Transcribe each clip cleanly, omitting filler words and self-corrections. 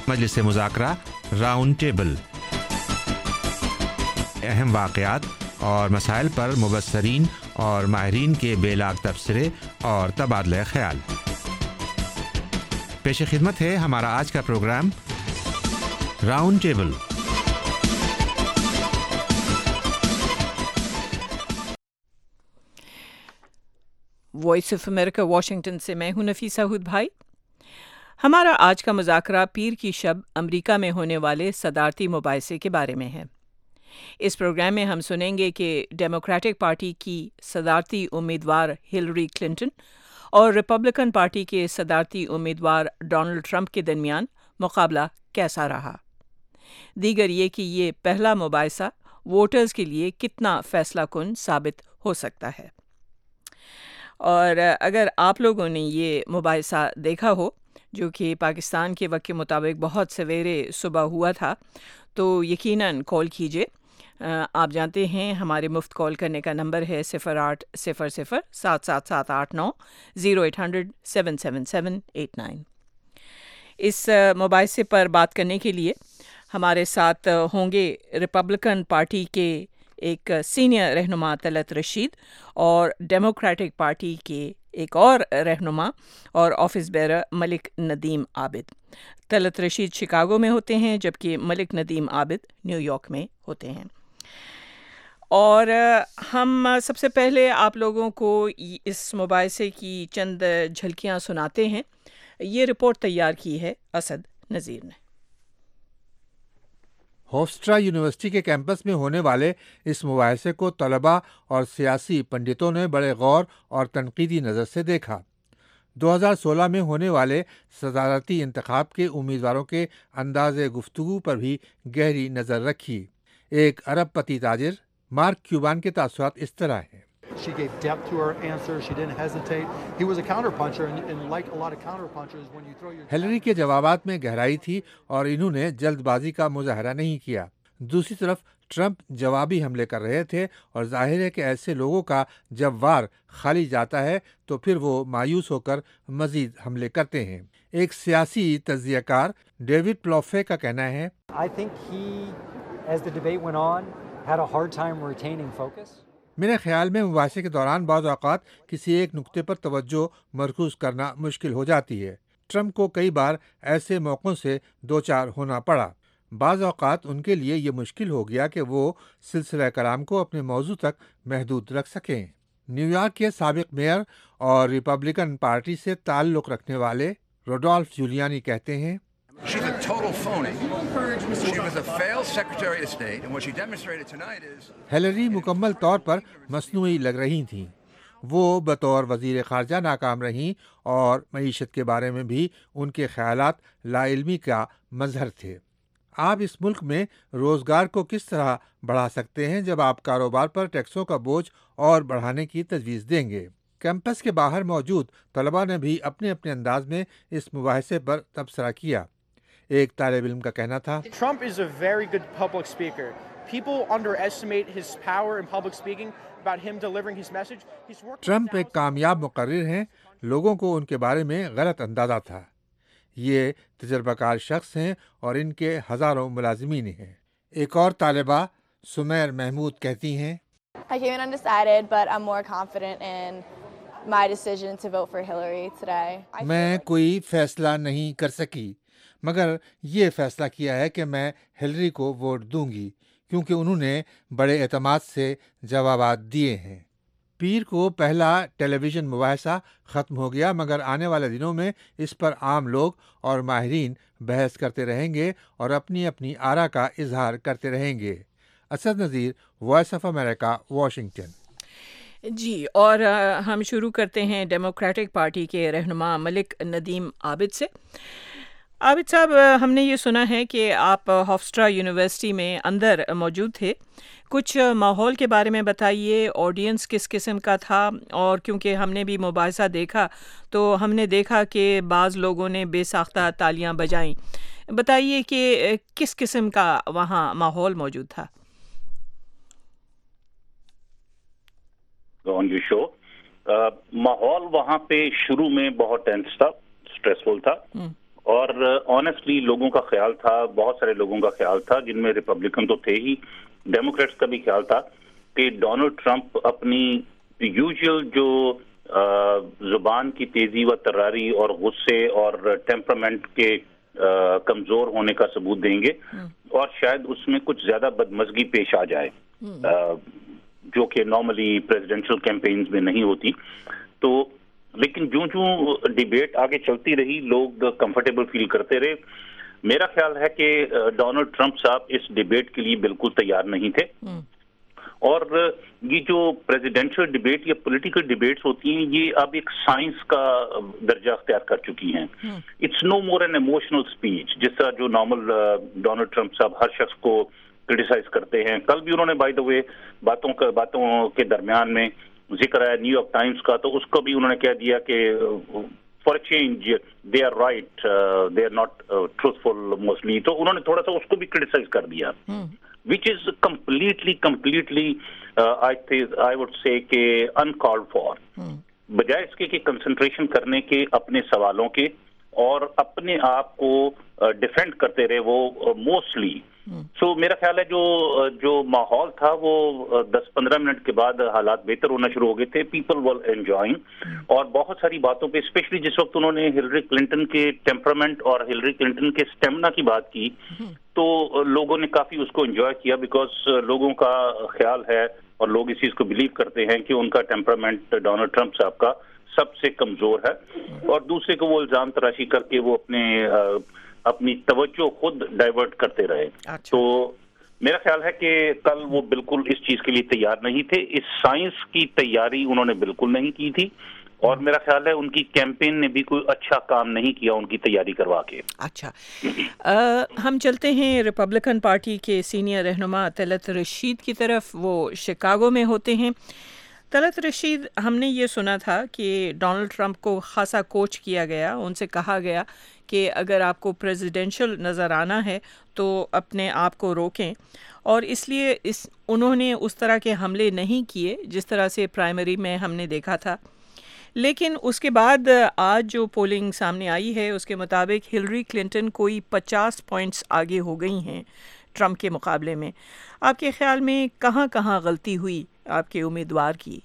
مجلس مذاکرہ round table, اہم واقعات اور مسائل پر مبصرین اور ماہرین کے بے لاگ تبصرے اور تبادلہ خیال۔ پیش خدمت ہے ہمارا آج کا programme round table. Voice of America Washington سے میں ہوں نفیسہ ہود بھائی۔ ہمارا آج کا مذاکرہ پیر کی شب امریکہ میں ہونے والے صدارتی مباحثے کے بارے میں ہے۔ اس پروگرام میں ہم سنیں گے کہ ڈیموکریٹک پارٹی کی صدارتی امیدوار ہلری کلنٹن اور ریپبلکن پارٹی کے صدارتی امیدوار ڈونلڈ ٹرمپ کے درمیان مقابلہ کیسا رہا۔ دیگر یہ کہ یہ پہلا مباحثہ ووٹرز کے لیے کتنا فیصلہ کن ثابت ہو سکتا ہے۔ اور اگر آپ لوگوں نے یہ مباحثہ دیکھا ہو جو کہ پاکستان کے وقت کے مطابق بہت سویرے صبح ہوا تھا تو یقیناً کال کیجئے۔ آپ جانتے ہیں ہمارے مفت کال کرنے کا نمبر ہے 0800-7789 0800-777-89۔ اس مباحثے پر بات کرنے کے لیے ہمارے ساتھ ہوں گے ریپبلکن پارٹی کے ایک سینئر رہنما طلعت رشید اور ڈیموکریٹک پارٹی کے ایک اور رہنما اور office bearer Malik Nadeem Abid. Talat Rashid Chicago میں ہوتے ہیں جبکہ ملک ندیم عابد نیو یارک میں ہوتے ہیں۔ اور ہم سب سے پہلے آپ لوگوں کو اس مباحثے کی چند جھلکیاں سناتے ہیں۔ یہ رپورٹ تیار کی ہے اسد نذیر نے۔ ہوفسٹرا یونیورسٹی کے کیمپس میں ہونے والے اس مباحثے کو طلباء اور سیاسی پنڈتوں نے بڑے غور اور تنقیدی نظر سے دیکھا۔ 2016 میں ہونے والے صدارتی انتخاب کے امیدواروں کے انداز گفتگو پر بھی گہری نظر رکھی۔ ایک ارب پتی تاجر مارک کیوبان کے تاثرات اس طرح ہیں۔ She gave depth to her answer. She didn't hesitate. He was a counterpuncher, and like a lot of counterpunchers, when you throw your Hillary کے جوابات میں گہرائی تھی اور انہوں نے جلد بازی کا مظاہرہ نہیں کیا۔ دوسری طرف ٹرمپ جوابی حملے کر رہے تھے اور ظاہر ہے کہ ایسے لوگوں کا جب وار خالی جاتا ہے تو پھر وہ مایوس ہو کر مزید حملے کرتے ہیں۔ ایک سیاسی تجزیہ کار ڈیوڈ پلوفے کا کہنا ہے I think he, as the debate went on, had a hard time retaining focus. میرے خیال میں مباحثے کے دوران بعض اوقات کسی ایک نقطے پر توجہ مرکوز کرنا مشکل ہو جاتی ہے۔ ٹرمپ کو کئی بار ایسے موقعوں سے دوچار ہونا پڑا۔ بعض اوقات ان کے لیے یہ مشکل ہو گیا کہ وہ سلسلہ کلام کو اپنے موضوع تک محدود رکھ سکیں۔ نیو یارک کے سابق میئر اور ریپبلکن پارٹی سے تعلق رکھنے والے روڈولف جولیانی کہتے ہیں She's a total phony. She was a failed Secretary of State, and what she demonstrated tonight is Hillary مکمل طور پر مصنوعی لگ رہی تھیں۔ وہ بطور وزیر خارجہ ناکام رہیں اور معیشت کے بارے میں بھی ان کے خیالات لا علمی کا مظہر تھے۔ آپ اس ملک میں روزگار کو کس طرح بڑھا سکتے ہیں جب آپ کاروبار پر ٹیکسوں کا بوجھ اور بڑھانے کی تجویز دیں گے؟ کیمپس کے باہر موجود طلباء نے بھی اپنے اپنے انداز میں اس مباحثے پر تبصرہ کیا۔ ایک طالب علم کا کہنا تھا Trump is a very good public speaker. People underestimate his power in public speaking about him delivering his message. He's worked Trump ایک کامیاب مقرر ہیں، لوگوں کو ان کے بارے میں غلط اندازہ تھا۔ یہ تجربہ کار شخص ہیں اور ان کے ہزاروں ملازمین ہیں۔ ایک اور طالبہ سمیر محمود کہتی ہیں I came in undecided, but I'm more confident in my decision to vote for Hillary today. میں کوئی فیصلہ نہیں کر سکی مگر یہ فیصلہ کیا ہے کہ میں ہلری کو ووٹ دوں گی کیونکہ انہوں نے بڑے اعتماد سے جوابات دیے ہیں۔ پیر کو پہلا ٹیلی ویژن مباحثہ ختم ہو گیا مگر آنے والے دنوں میں اس پر عام لوگ اور ماہرین بحث کرتے رہیں گے اور اپنی اپنی آراء کا اظہار کرتے رہیں گے۔ Asad Nazir, voice of America, Washington. جی، اور ہم شروع کرتے ہیں ڈیموکریٹک پارٹی کے رہنما ملک ندیم عابد سے۔ عابد صاحب، ہم نے یہ سنا ہے کہ آپ ہوفسٹرا یونیورسٹی میں اندر موجود تھے، کچھ ماحول کے بارے میں بتائیے، آڈینس کس قسم کا تھا؟ اور کیونکہ ہم نے بھی مباحثہ دیکھا تو ہم نے دیکھا کہ بعض لوگوں نے بے ساختہ تالیاں بجائیں، بتائیے کہ کس قسم کا وہاں ماحول موجود تھا؟ آن یور شو، ماحول وہاں پہ شروع میں بہت ٹینس تھا، اسٹریسفل تھا، اور آنیسٹلی لوگوں کا خیال تھا, بہت سارے لوگوں کا خیال تھا, جن میں ریپبلکن تو تھے ہی, ڈیموکریٹس کا بھی خیال تھا کہ ڈونلڈ ٹرمپ اپنی یوزول جو زبان کی تیزی و تراری اور غصے اور ٹیمپرامنٹ کے کمزور ہونے کا ثبوت دیں گے, اور شاید اس میں کچھ زیادہ بدمزگی پیش آ جائے جو کہ نارملی پریزیڈینشل کیمپینز میں نہیں ہوتی. تو لیکن جو ڈیبیٹ آگے چلتی رہی, لوگ کمفرٹیبل فیل کرتے رہے. میرا خیال ہے کہ ڈونلڈ ٹرمپ صاحب اس ڈیبیٹ کے لیے بالکل تیار نہیں تھے, اور یہ جو پریزیڈینشل ڈیبیٹ یا پولیٹیکل ڈیبیٹس ہوتی ہیں یہ اب ایک سائنس کا درجہ اختیار کر چکی ہیں. It's no more an emotional speech, جس طرح جو نارمل ڈونلڈ ٹرمپ صاحب ہر شخص کو کرٹیسائز کرتے ہیں. کل بھی انہوں نے بائی دا وے باتوں کے درمیان میں ذکر آیا نیو یارک ٹائمز کا, تو اس کو بھی انہوں نے کہہ دیا کہ for a change they are right, they are not truthful mostly. تو انہوں نے تھوڑا سا اس کو بھی کرٹیسائز کر دیا, which is completely I would say کہ uncalled for. بجائے اس کے کہ کنسنٹریشن کرنے کے اپنے سوالوں کے اور اپنے آپ کو ڈیفینڈ کرتے رہے وہ موسٹلی. سو میرا خیال ہے جو ماحول تھا وہ 10-15 منٹ کے بعد حالات بہتر ہونا شروع ہو گئے تھے. پیپل ول انجوائنگ, اور بہت ساری باتوں پہ اسپیشلی جس وقت انہوں نے ہلری کلنٹن کے ٹیمپرامنٹ اور ہلری کلنٹن کے اسٹیمنا کی بات کی تو لوگوں نے کافی اس کو انجوائے کیا, بیکاز لوگوں کا خیال ہے اور لوگ اس چیز کو بلیو کرتے ہیں کہ ان کا ٹیمپرامنٹ ڈونلڈ ٹرمپ صاحب کا سب سے کمزور ہے, اور دوسرے کو وہ الزام تراشی کر کے وہ اپنی توجہ خود ڈائیورٹ کرتے رہے. تو میرا خیال ہے کہ کل وہ بالکل اس چیز کے لیے تیار نہیں تھے, اس سائنس کی تیاری انہوں نے بالکل نہیں کی تھی, اور میرا خیال ہے ان کی کیمپین نے بھی کوئی اچھا کام نہیں کیا ان کی تیاری کروا کے. اچھا, ہم چلتے ہیں ریپبلکن پارٹی کے سینئر رہنما طلعت رشید کی طرف. وہ شکاگو میں ہوتے ہیں. طلعت رشید, ہم نے یہ سنا تھا کہ ڈونلڈ ٹرمپ کو خاصا کوچ کیا گیا, ان سے کہا گیا کہ اگر آپ کو پریزیڈینشل نظر آنا ہے تو اپنے آپ کو روکیں, اور اس لیے انہوں نے اس طرح کے حملے نہیں کیے جس طرح سے پرائمری میں ہم نے دیکھا تھا. لیکن اس کے بعد آج جو پولنگ سامنے آئی ہے اس کے مطابق ہلری کلنٹن کوئی 50 پوائنٹس آگے ہو گئی ہیں ٹرمپ کے مقابلے میں. آپ کے خیال میں کہاں کہاں غلطی ہوئی آپ کے امیدوار کی؟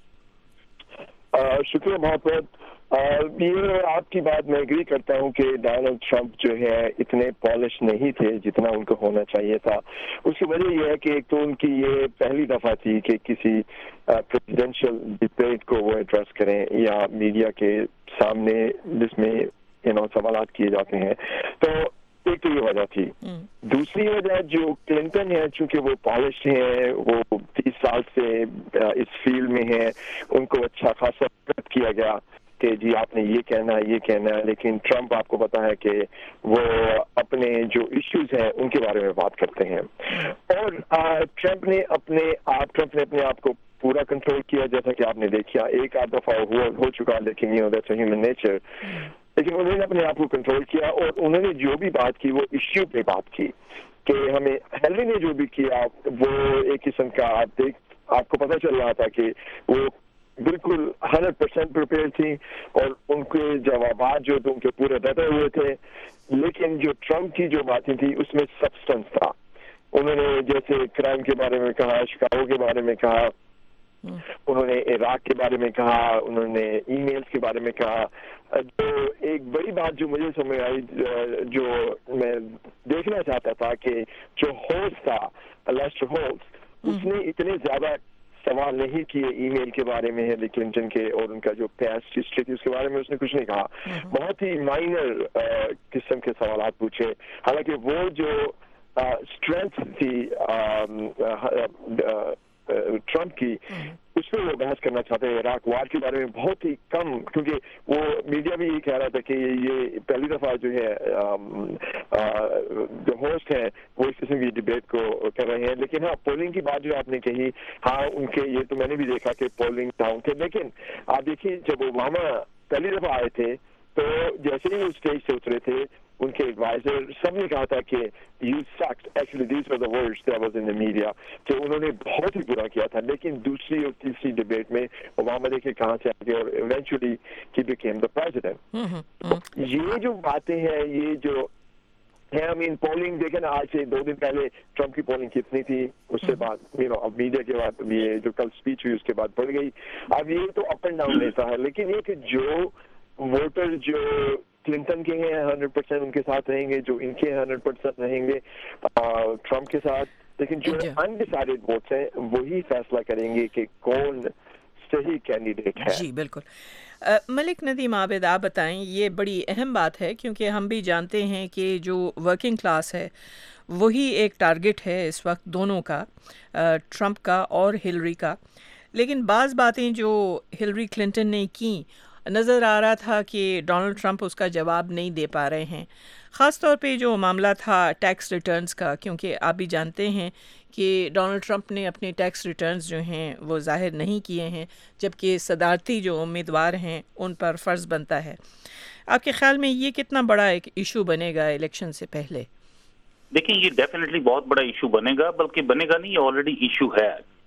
شکریہ بہت بہت. یہ آپ کی بات میں ایگری کرتا ہوں کہ ڈونلڈ ٹرمپ جو ہے اتنے پالش نہیں تھے جتنا ان کو ہونا چاہیے تھا. اس کی وجہ یہ ہے کہ ایک تو ان کی یہ پہلی دفعہ تھی کہ کسی پریزیڈینشیل ڈبیٹ کو وہ ایڈریس کریں یا میڈیا کے سامنے جس میں سوالات کیے جاتے ہیں. تو ایک تو یہ وجہ تھی. دوسری وجہ جو کلنٹن ہے, چونکہ وہ پالش ہیں, وہ 30 سال سے اس فیلڈ میں ہیں, ان کو اچھا خاصا کیا گیا کہ جی آپ نے یہ کہنا ہے. لیکن ٹرمپ آپ کو پتا ہے کہ وہ اپنے جو ایشوز ہیں ان کے بارے میں بات کرتے ہیں, اور ٹرمپ نے اپنے آپ کو پورا کنٹرول کیا, جیسا کہ آپ نے دیکھا ایک آدھ دفعہ ہو چکا, لیکن دیٹس اے ہیومن نیچر. لیکن انہوں نے اپنے آپ کو کنٹرول کیا, اور انہوں نے جو بھی بات کی وہ ایشو پہ بات کی کہ ہمیں ہیلری نے جو بھی کیا وہ ایک قسم کا آپ کو پتہ چل رہا تھا کہ وہ بالکل 100% پریپیئر تھی, اور ان کے جوابات جو ان کے پورے ڈٹے ہوئے تھے. لیکن جو ٹرمپ کی جو باتیں تھی اس میں سبسٹنس تھا. انہوں نے جیسے کرائم کے بارے میں کہا, شکاگو کے بارے میں کہا, انہوں نے عراق کے بارے میں کہا, انہوں نے ای میلز کے بارے میں کہا. جو ایک بڑی بات جو مجھے سمجھ آئی, جو میں دیکھنا چاہتا تھا کہ جو ہوسٹ تھا لیسٹر ہولٹز, اس نے اتنے زیادہ سوال نہیں کیے ای میل کے بارے میں ہلری کلنٹن کے, اور ان کا جو پاسٹ ہسٹری تھی اس کے بارے میں اس نے کچھ نہیں کہا. بہت ہی مائنر قسم کے سوالات پوچھے, حالانکہ وہ جو اسٹرینتھ تھی ٹرمپ کی اس پہ وہ بحث کرنا چاہتے ہیں. عراق وار کے بارے میں بہت ہی کم, کیونکہ وہ میڈیا بھی یہ کہہ رہا تھا کہ یہ پہلی دفعہ جو ہے جو ہوسٹ ہیں وہ اس قسم کی ڈبیٹ کو کر رہے ہیں. لیکن ہاں پولنگ کی بات جو آپ نے کہی, ہاں ان کے یہ تو میں نے بھی دیکھا کہ پولنگ ڈاؤن تھے. لیکن آپ دیکھیے جب اوباما پہلی دفعہ آئے تھے تو جیسے ہی وہ اسٹیج سے اترے تھے ان کے ایڈوائزر سب نے کہا تھا کہ you sucked, actually these were the words that was in the media, کہ انہوں نے بہت ہی برا کیا تھا. لیکن دوسری اور تیسری ڈبیٹ میں اوباما دیکھے کہاں سے آ گئے اور eventually he became the president. یہ جو باتیں ہیں, یہ جو ہے, I mean پولنگ دیکھیں نا, آج سے 2 دن پہلے ٹرمپ کی پولنگ کتنی تھی, اس سے بعد اب میڈیا کے بعد یہ جو کل اسپیچ ہوئی اس کے بعد بڑھ گئی. اب یہ تو اپ اینڈ ڈاؤن رہتا ہے, لیکن یہ کہ جو ووٹر جو کلنٹن کے ہیں 100% ان کے ساتھ رہیں گے, جو ان کے 100% رہیں گے ٹرمپ کے ساتھ, لیکن جو انڈیسائیڈڈ ووٹس ہیں وہی فیصلہ کریں گے کہ کون صحیح کینڈیڈیٹ ہے. جی بالکل. ملک ندیم عابد, آپ بتائیں, یہ بڑی اہم بات ہے کیونکہ ہم بھی جانتے ہیں کہ جو ورکنگ کلاس ہے وہی ایک ٹارگٹ ہے اس وقت دونوں کا, ٹرمپ کا اور ہلری کا. لیکن بعض باتیں جو ہلری کلنٹن نے کی, نظر آ رہا تھا کہ ڈونلڈ ٹرمپ اس کا جواب نہیں دے پا رہے ہیں, خاص طور پہ جو معاملہ تھا ٹیکس ریٹرنز کا, کیونکہ آپ بھی جانتے ہیں کہ ڈونلڈ ٹرمپ نے اپنے ٹیکس ریٹرنز جو ہیں وہ ظاہر نہیں کیے ہیں, جبکہ صدارتی جو امیدوار ہیں ان پر فرض بنتا ہے. آپ کے خیال میں یہ کتنا بڑا ایک ایشو بنے گا الیکشن سے پہلے؟ دیکھیں, یہ ڈیفینیٹلی بہت بڑا ایشو بنے گا, بلکہ بنے گا نہیں, آلریڈی ایشو ہے.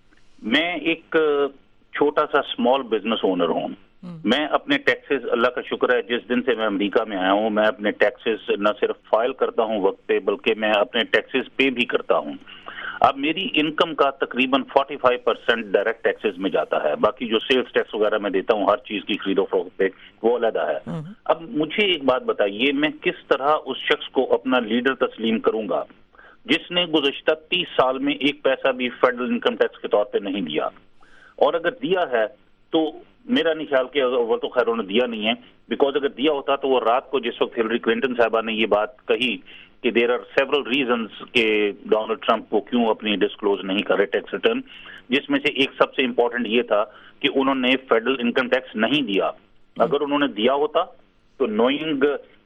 میں ایک چھوٹا سا اسمال بزنس اونر ہوں. میں اپنے ٹیکسز, اللہ کا شکر ہے جس دن سے میں امریکہ میں آیا ہوں, میں اپنے ٹیکسز نہ صرف فائل کرتا ہوں وقت پہ, بلکہ میں اپنے ٹیکسز پے بھی کرتا ہوں. اب میری انکم کا تقریباً 45% ڈائریکٹ ٹیکسز میں جاتا ہے, باقی جو سیلز ٹیکس وغیرہ میں دیتا ہوں ہر چیز کی خرید و فروخت پہ وہ علیحدہ ہے. اب مجھے ایک بات بتائیے, میں کس طرح اس شخص کو اپنا لیڈر تسلیم کروں گا جس نے گزشتہ 30 سال میں ایک پیسہ بھی فیڈرل انکم ٹیکس کے طور پہ نہیں دیا, اور اگر دیا ہے تو میرا نہیں خیال کہ وہ تو خیر انہوں نے دیا نہیں ہے, بیکاز اگر دیا ہوتا تو وہ رات کو جس وقت ہلری کلنٹن صاحبہ نے یہ بات کہی کہ دیر آر سیورل ریزنز کہ ڈونلڈ ٹرمپ کو کیوں اپنی ڈسکلوز نہیں کرے ٹیکس ریٹرن, جس میں سے ایک سب سے امپورٹنٹ یہ تھا کہ انہوں نے فیڈرل انکم ٹیکس نہیں دیا. اگر انہوں نے دیا ہوتا تو knowing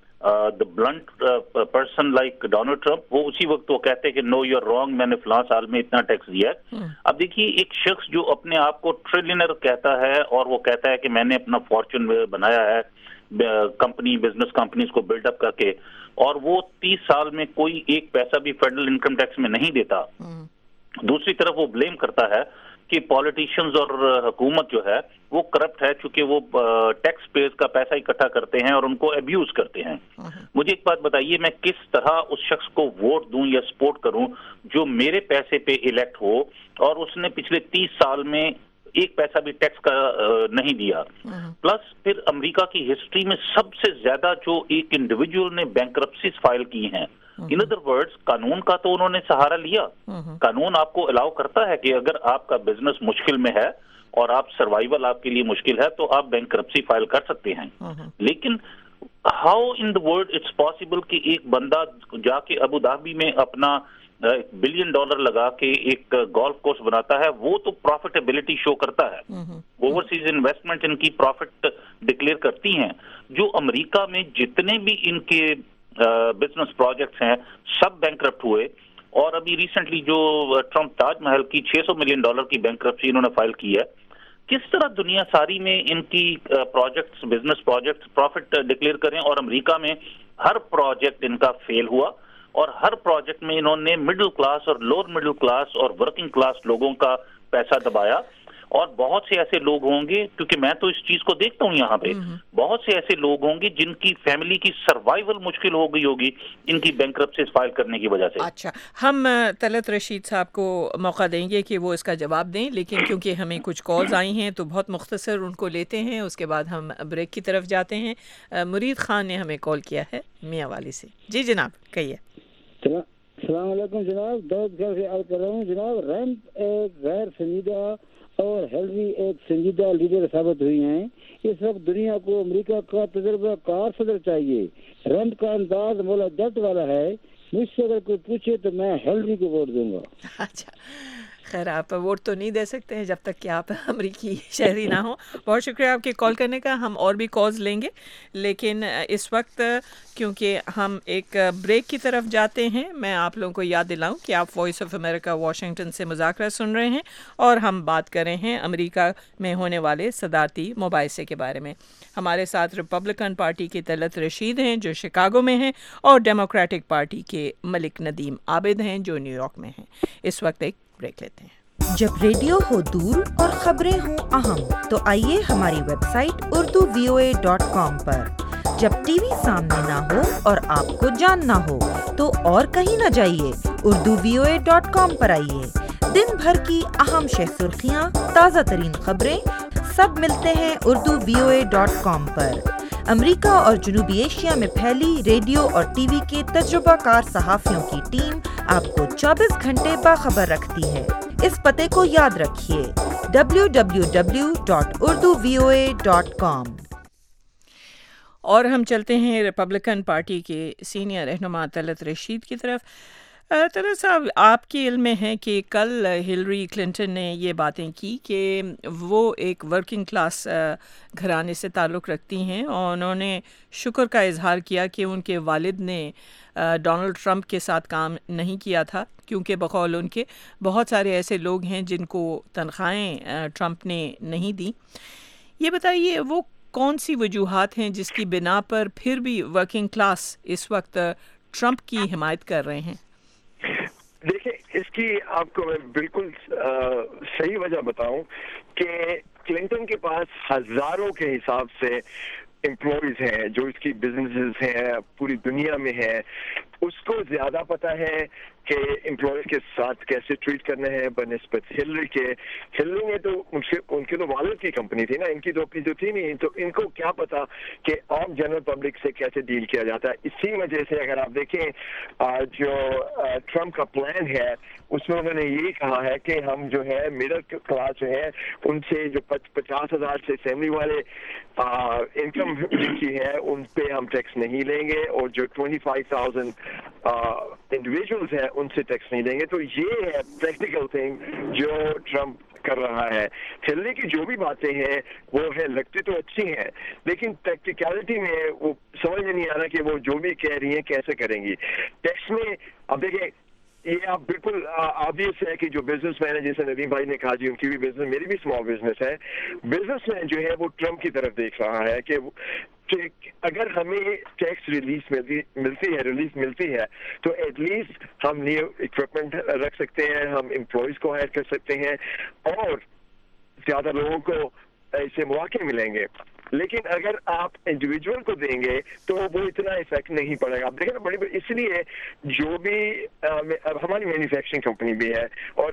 the blunt person like Donald Trump, وہ اسی وقت وہ کہتے کہ no you're wrong, میں نے فلاں سال میں اتنا ٹیکس دیا ہے. اب دیکھیے, ایک شخص جو اپنے آپ کو ٹریلینر کہتا ہے اور وہ کہتا ہے کہ میں نے اپنا فارچون بنایا ہے کمپنی بزنس کمپنیز کو بلڈ اپ کر کے, اور وہ 30 سال میں کوئی ایک پیسہ بھی فیڈرل انکم ٹیکس میں نہیں دیتا. دوسری طرف وہ بلیم کرتا ہے کہ پالیٹیشینز اور حکومت جو ہے وہ کرپٹ ہے, چونکہ وہ ٹیکس پیز کا پیسہ اکٹھا کرتے ہیں اور ان کو ابیوز کرتے ہیں. مجھے ایک بات بتائیے, میں کس طرح اس شخص کو ووٹ دوں یا سپورٹ کروں جو میرے پیسے پہ الیکٹ ہو اور اس نے پچھلے 30 سال میں ایک پیسہ بھی ٹیکس کا نہیں دیا. پلس پھر امریکہ کی ہسٹری میں سب سے زیادہ جو ایک انڈیویجول نے بینکرپسیز فائل کی ہیں, ان ادر ورڈز قانون کا تو انہوں نے سہارا لیا. قانون آپ کو الاؤ کرتا ہے کہ اگر آپ کا بزنس مشکل میں ہے اور آپ سروائیول آپ کے لیے مشکل ہے تو آپ بینکرپسی فائل کر سکتے ہیں. لیکن how in the world it's possible کہ ایک بندہ جا کے ابو دھابی میں اپنا $1 بلین لگا کے ایک گولف کورس بناتا ہے, وہ تو پروفیٹیبلٹی شو کرتا ہے. اوورسیز انویسٹمنٹ ان کی پروفٹ ڈکلیئر کرتی ہیں. جو امریکہ میں جتنے بھی ان کے بزنس پروجیکٹس ہیں سب بینکرپٹ ہوئے, اور ابھی ریسنٹلی جو ٹرمپ تاج محل کی $600 ملین کی بینکرپسی انہوں نے فائل کی ہے. کس طرح دنیا ساری میں ان کی projects business projects profit declare کریں, اور امریکہ میں ہر پروجیکٹ ان کا فیل ہوا, اور ہر پروجیکٹ میں انہوں نے مڈل کلاس اور لوور مڈل کلاس اور ورکنگ کلاس لوگوں کا پیسہ دبایا. اور بہت سے ایسے لوگ ہوں گے, کیونکہ میں تو اس چیز کو دیکھتا ہوں یہاں پہ, بہت سے ایسے لوگ ہوں گے جن کی فیملی کی سروائیول مشکل ہو گئی ہوگی ان کی بینکرپسیز فائل کرنے کی وجہ سے. اچھا, ہم طلعت رشید صاحب کو موقع دیں گے کہ وہ اس کا جواب دیں, لیکن کیونکہ ہمیں کچھ کالز آئی ہیں تو بہت مختصر ان کو لیتے ہیں, اس کے بعد ہم بریک کی طرف جاتے ہیں. مرید خان نے ہمیں کال کیا ہے میاں والی سے. جی جناب کہیے. السلام علیکم جناب, دعوت گھر سے عرض کر رہا ہوں جناب. ریمپ ایک غیر سنجیدہ اور ہیلری ایک سنجیدہ لیڈر ثابت ہوئی ہیں. اس وقت دنیا کو امریکہ کا تجربہ کار صدر چاہیے. ریمپ کا انداز مولا جٹ والا ہے. مجھ سے اگر کوئی پوچھے تو میں ہیلری کو ووٹ دوں گا. اچھا خیر آپ ووٹ تو نہیں دے سکتے ہیں جب تک کہ آپ امریکی شہری نہ ہوں. بہت شکریہ آپ کے کال کرنے کا. ہم اور بھی کالز لیں گے لیکن اس وقت کیونکہ ہم ایک بریک کی طرف جاتے ہیں, میں آپ لوگوں کو یاد دلاؤں کہ آپ وائس آف امریکہ واشنگٹن سے مذاکرہ سن رہے ہیں اور ہم بات کر رہے ہیں امریکہ میں ہونے والے صدارتی مباحثے کے بارے میں. ہمارے ساتھ ریپبلکن پارٹی کے طلعت رشید ہیں جو شکاگو میں ہیں, اور ڈیموکریٹک پارٹی کے ملک ندیم عابد ہیں جو نیو یارک میں ہیں. اس وقت ایک بریک لیتے ہیں. جب ریڈیو ہو دور اور خبریں ہوں اہم تو آئیے ہماری ویب سائٹ urduvoa.com پر. جب ٹی وی سامنے نہ ہو اور آپ کو جاننا ہو تو اور کہیں نہ جائیے, urduvoa.com پر آئیے. دن بھر کی اہم شہ سرخیاں, تازہ ترین خبریں سب ملتے ہیں urduvoa.com پر. امریکہ اور جنوبی ایشیا میں پھیلی ریڈیو اور ٹی وی کے تجربہ کار صحافیوں کی ٹیم آپ کو 24 گھنٹے باخبر رکھتی ہے. اس پتے کو یاد رکھیے www.urduvoa.com. اور ہم چلتے ہیں ریپبلکن پارٹی کے سینئر رہنما طلعت رشید کی طرف. طلعت صاحب, آپ کے علم میں ہے کہ کل ہلری کلنٹن نے یہ باتیں کی کہ وہ ایک ورکنگ کلاس گھرانے سے تعلق رکھتی ہیں, اور انہوں نے شکر کا اظہار کیا کہ ان کے والد نے ڈونلڈ ٹرمپ کے ساتھ کام نہیں کیا تھا, کیونکہ بقول ان کے بہت سارے ایسے لوگ ہیں جن کو تنخواہیں ٹرمپ نے نہیں دی. یہ بتائیے وہ کون سی وجوہات ہیں جس کی بنا پر پھر بھی ورکنگ کلاس اس وقت ٹرمپ کی حمایت کر رہے ہیں؟ دیکھیں, اس کی آپ کو میں بالکل صحیح وجہ بتاؤں کہ کلنٹن کے پاس ہزاروں کے حساب سے امپلائیز ہیں جو اس کی بزنسز ہیں پوری دنیا میں ہیں. اس کو زیادہ پتہ ہے کہ امپلائیز کے ساتھ کیسے ٹریٹ کرنا ہے بنسبت ہلری کے. ہلری نے تو ان کے تو والد کی کمپنی تھی نا, ان کی تو اپنی تو تھی نہیں, تو ان کو کیا پتا کہ عام جنرل پبلک سے کیسے ڈیل کیا جاتا ہے. اسی وجہ سے اگر آپ دیکھیں جو ٹرمپ کا پلان ہے اس میں انہوں نے یہی کہا ہے کہ ہم جو ہے مڈل کلاس جو ہے ان سے جو 50,000 سے فیملی والے انکم جن کی ہے ان پہ ہم ٹیکس نہیں لیں گے, اور جو 25,000 انڈیویجولز ہیں ان سے ٹیکس نہیں دیں گے. تو یہ ہے پریکٹیکل تھنگ جو ٹرمپ کر رہا ہے. ہلری کی جو بھی باتیں ہیں وہ ہے لگتی تو اچھی ہیں, لیکن پریکٹیکلٹی میں وہ سمجھ میں نہیں آ رہا کہ وہ جو بھی کہہ رہی ہیں کیسے کریں گی. ٹیکس میں اب دیکھیں یہ آپ بالکل آبویس ہے کہ جو بزنس مین ہے, جیسے ندیم بھائی نے کہا جی ان کی بھی بزنس, میری بھی اسمال بزنس ہے, بزنس مین جو ہے وہ ٹرمپ کی طرف دیکھ رہا ہے کہ اگر ہمیں ٹیکس ریلیف ملتی ہے تو ایٹ لیسٹ ہم نیو اکوپمنٹ رکھ سکتے ہیں, ہم امپلائیز کو ہائر کر سکتے ہیں, اور زیادہ لوگوں کو ایسے مواقع ملیں گے. لیکن اگر آپ انڈیویجول کو دیں گے تو وہ اتنا افیکٹ نہیں پڑے گا. آپ دیکھیں نا بڑی اس لیے جو بھی ہماری مینوفیکچرنگ کمپنی بھی ہے, اور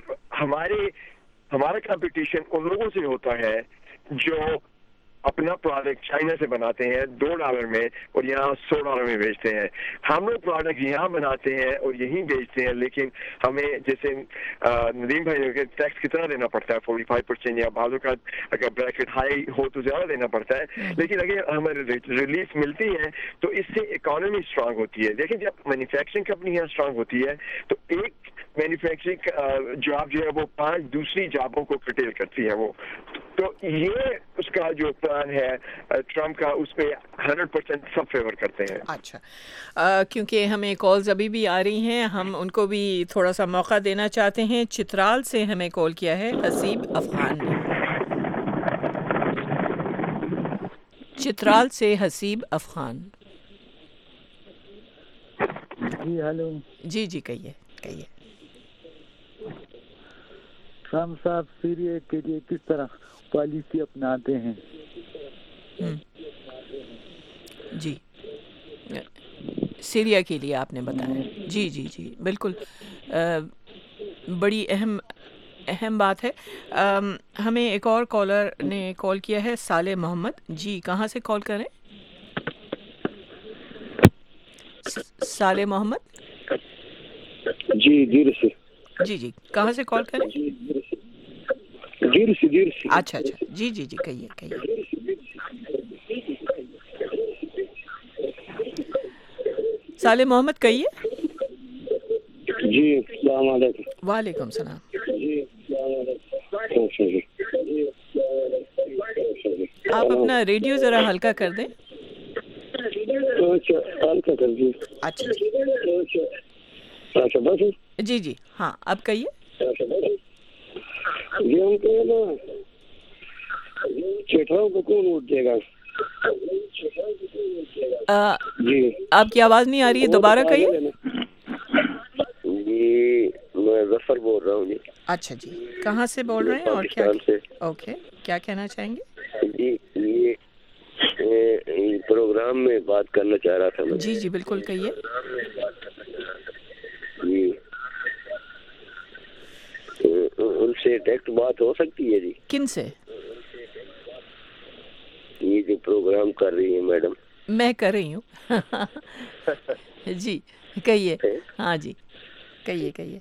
ہمارا کمپٹیشن ان لوگوں سے ہوتا ہے جو اپنا پروڈکٹ چائنا سے بناتے ہیں $2 میں اور یہاں $100 میں بیچتے ہیں. ہم لوگ پروڈکٹ یہاں بناتے ہیں اور یہیں بیچتے ہیں, لیکن ہمیں جیسے ندیم بھائی نے ٹیکس کتنا دینا پڑتا ہے 45%, یا بعضوں کا اگر بریکٹ ہائی ہو تو زیادہ دینا پڑتا ہے. لیکن اگر ہمیں ریلیف ملتی ہے تو اس سے اکانومی اسٹرانگ ہوتی ہے. دیکھیں جب مینوفیکچرنگ کمپنی یہاں اسٹرانگ ہوتی ہے تو ایک مینوفیکچرنگ جاب جو ہے وہ 5 دوسری جابوں کو کرٹیل کرتی ہے. وہ تو یہ اس کا جو پلان ہے ٹرمپ کا, اس پہ 100% سب فیور کرتے ہیں. اچھا, کیونکہ ہمیں کالز ابھی بھی آ رہی ہیں, ہم ان کو بھی تھوڑا سا موقع دینا چاہتے ہیں. چترال سے ہمیں کال کیا ہے حسیب افغان نے. چترال سے حسیب افغان. جی ہیلو. جی کہیے. ٹرمپ صاحب سیریا کے لیے کس طرح پالیسی اپناتے ہیں؟ جی سیریا کے لیے آپ نے بتایا. جی بالکل, بڑی اہم بات ہے. ہمیں ایک اور کالر نے کال کیا ہے, صالح محمد. جی کہاں سے کال کریں؟ صالح محمد. جی کہاں سے کال کریں؟ اچھا جی کہیے. صالح محمد کہیے. جی السلام علیکم. وعلیکم السلام. آپ اپنا ریڈیو ذرا ہلکا کر دیں. ہلکا کر دیجیے. اچھا اچھا بس. جی جی ہاں اب کہیے. یہ ہم کہے نا چٹھاؤں کو کون ووٹ دے گا؟ جی آپ کی آواز نہیں آ رہی ہے, دوبارہ کہیے. جی میں ظفر بول رہا ہوں. جی اچھا جی کہاں سے بول رہے ہیں اور کیا؟ اوکے کیا کہنا چاہیں گے؟ جی یہ پروگرام میں بات کرنا چاہ رہا تھا میں. جی جی بالکل کہیے. جی ان سے ڈائریکٹ بات ہو سکتی ہے؟ جی کن سے؟ یہ جو پروگرام کر رہی ہے میڈم. میں کر رہی ہوں. جی کہیے. ہاں جی کہیے.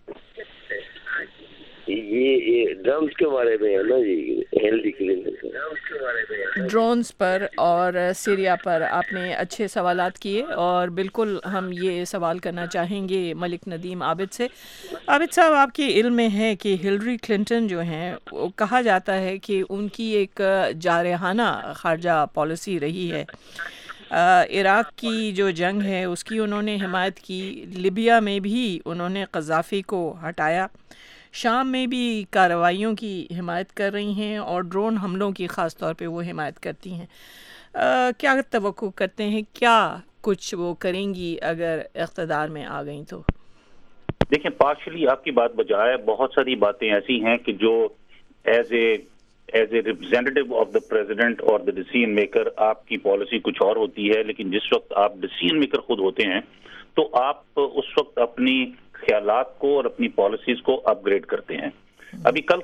یہ ڈرمز کے بارے میں ہے نا جی, ہیلری کلنٹن. ڈرونز پر اور سیریا پر آپ نے اچھے سوالات کیے, اور بالکل ہم یہ سوال کرنا چاہیں گے ملک ندیم عابد سے. عابد صاحب آپ کے علم میں ہے کہ ہلری کلنٹن جو ہیں وہ کہا جاتا ہے کہ ان کی ایک جارحانہ خارجہ پالیسی رہی ہے. عراق کی جو جنگ ہے اس کی انہوں نے حمایت کی, لیبیا میں بھی انہوں نے قذافی کو ہٹایا, شام میں بھی کارروائیوں کی حمایت کر رہی ہیں, اور ڈرون حملوں کی خاص طور پہ وہ حمایت کرتی ہیں. کیا توقع کرتے ہیں کیا کچھ وہ کریں گی اگر اقتدار میں آ گئیں تو؟ دیکھیں پارشلی آپ کی بات بجائے بہت ساری باتیں ایسی ہیں کہ جو as a representative of the president اور دا ڈیسیژن میکر آپ کی پالیسی کچھ اور ہوتی ہے, لیکن جس وقت آپ ڈیسیژن میکر خود ہوتے ہیں تو آپ اس وقت اپنی خیالات کو اور اپنی پالیسیز کو اپ گریڈ کرتے ہیں. ابھی کل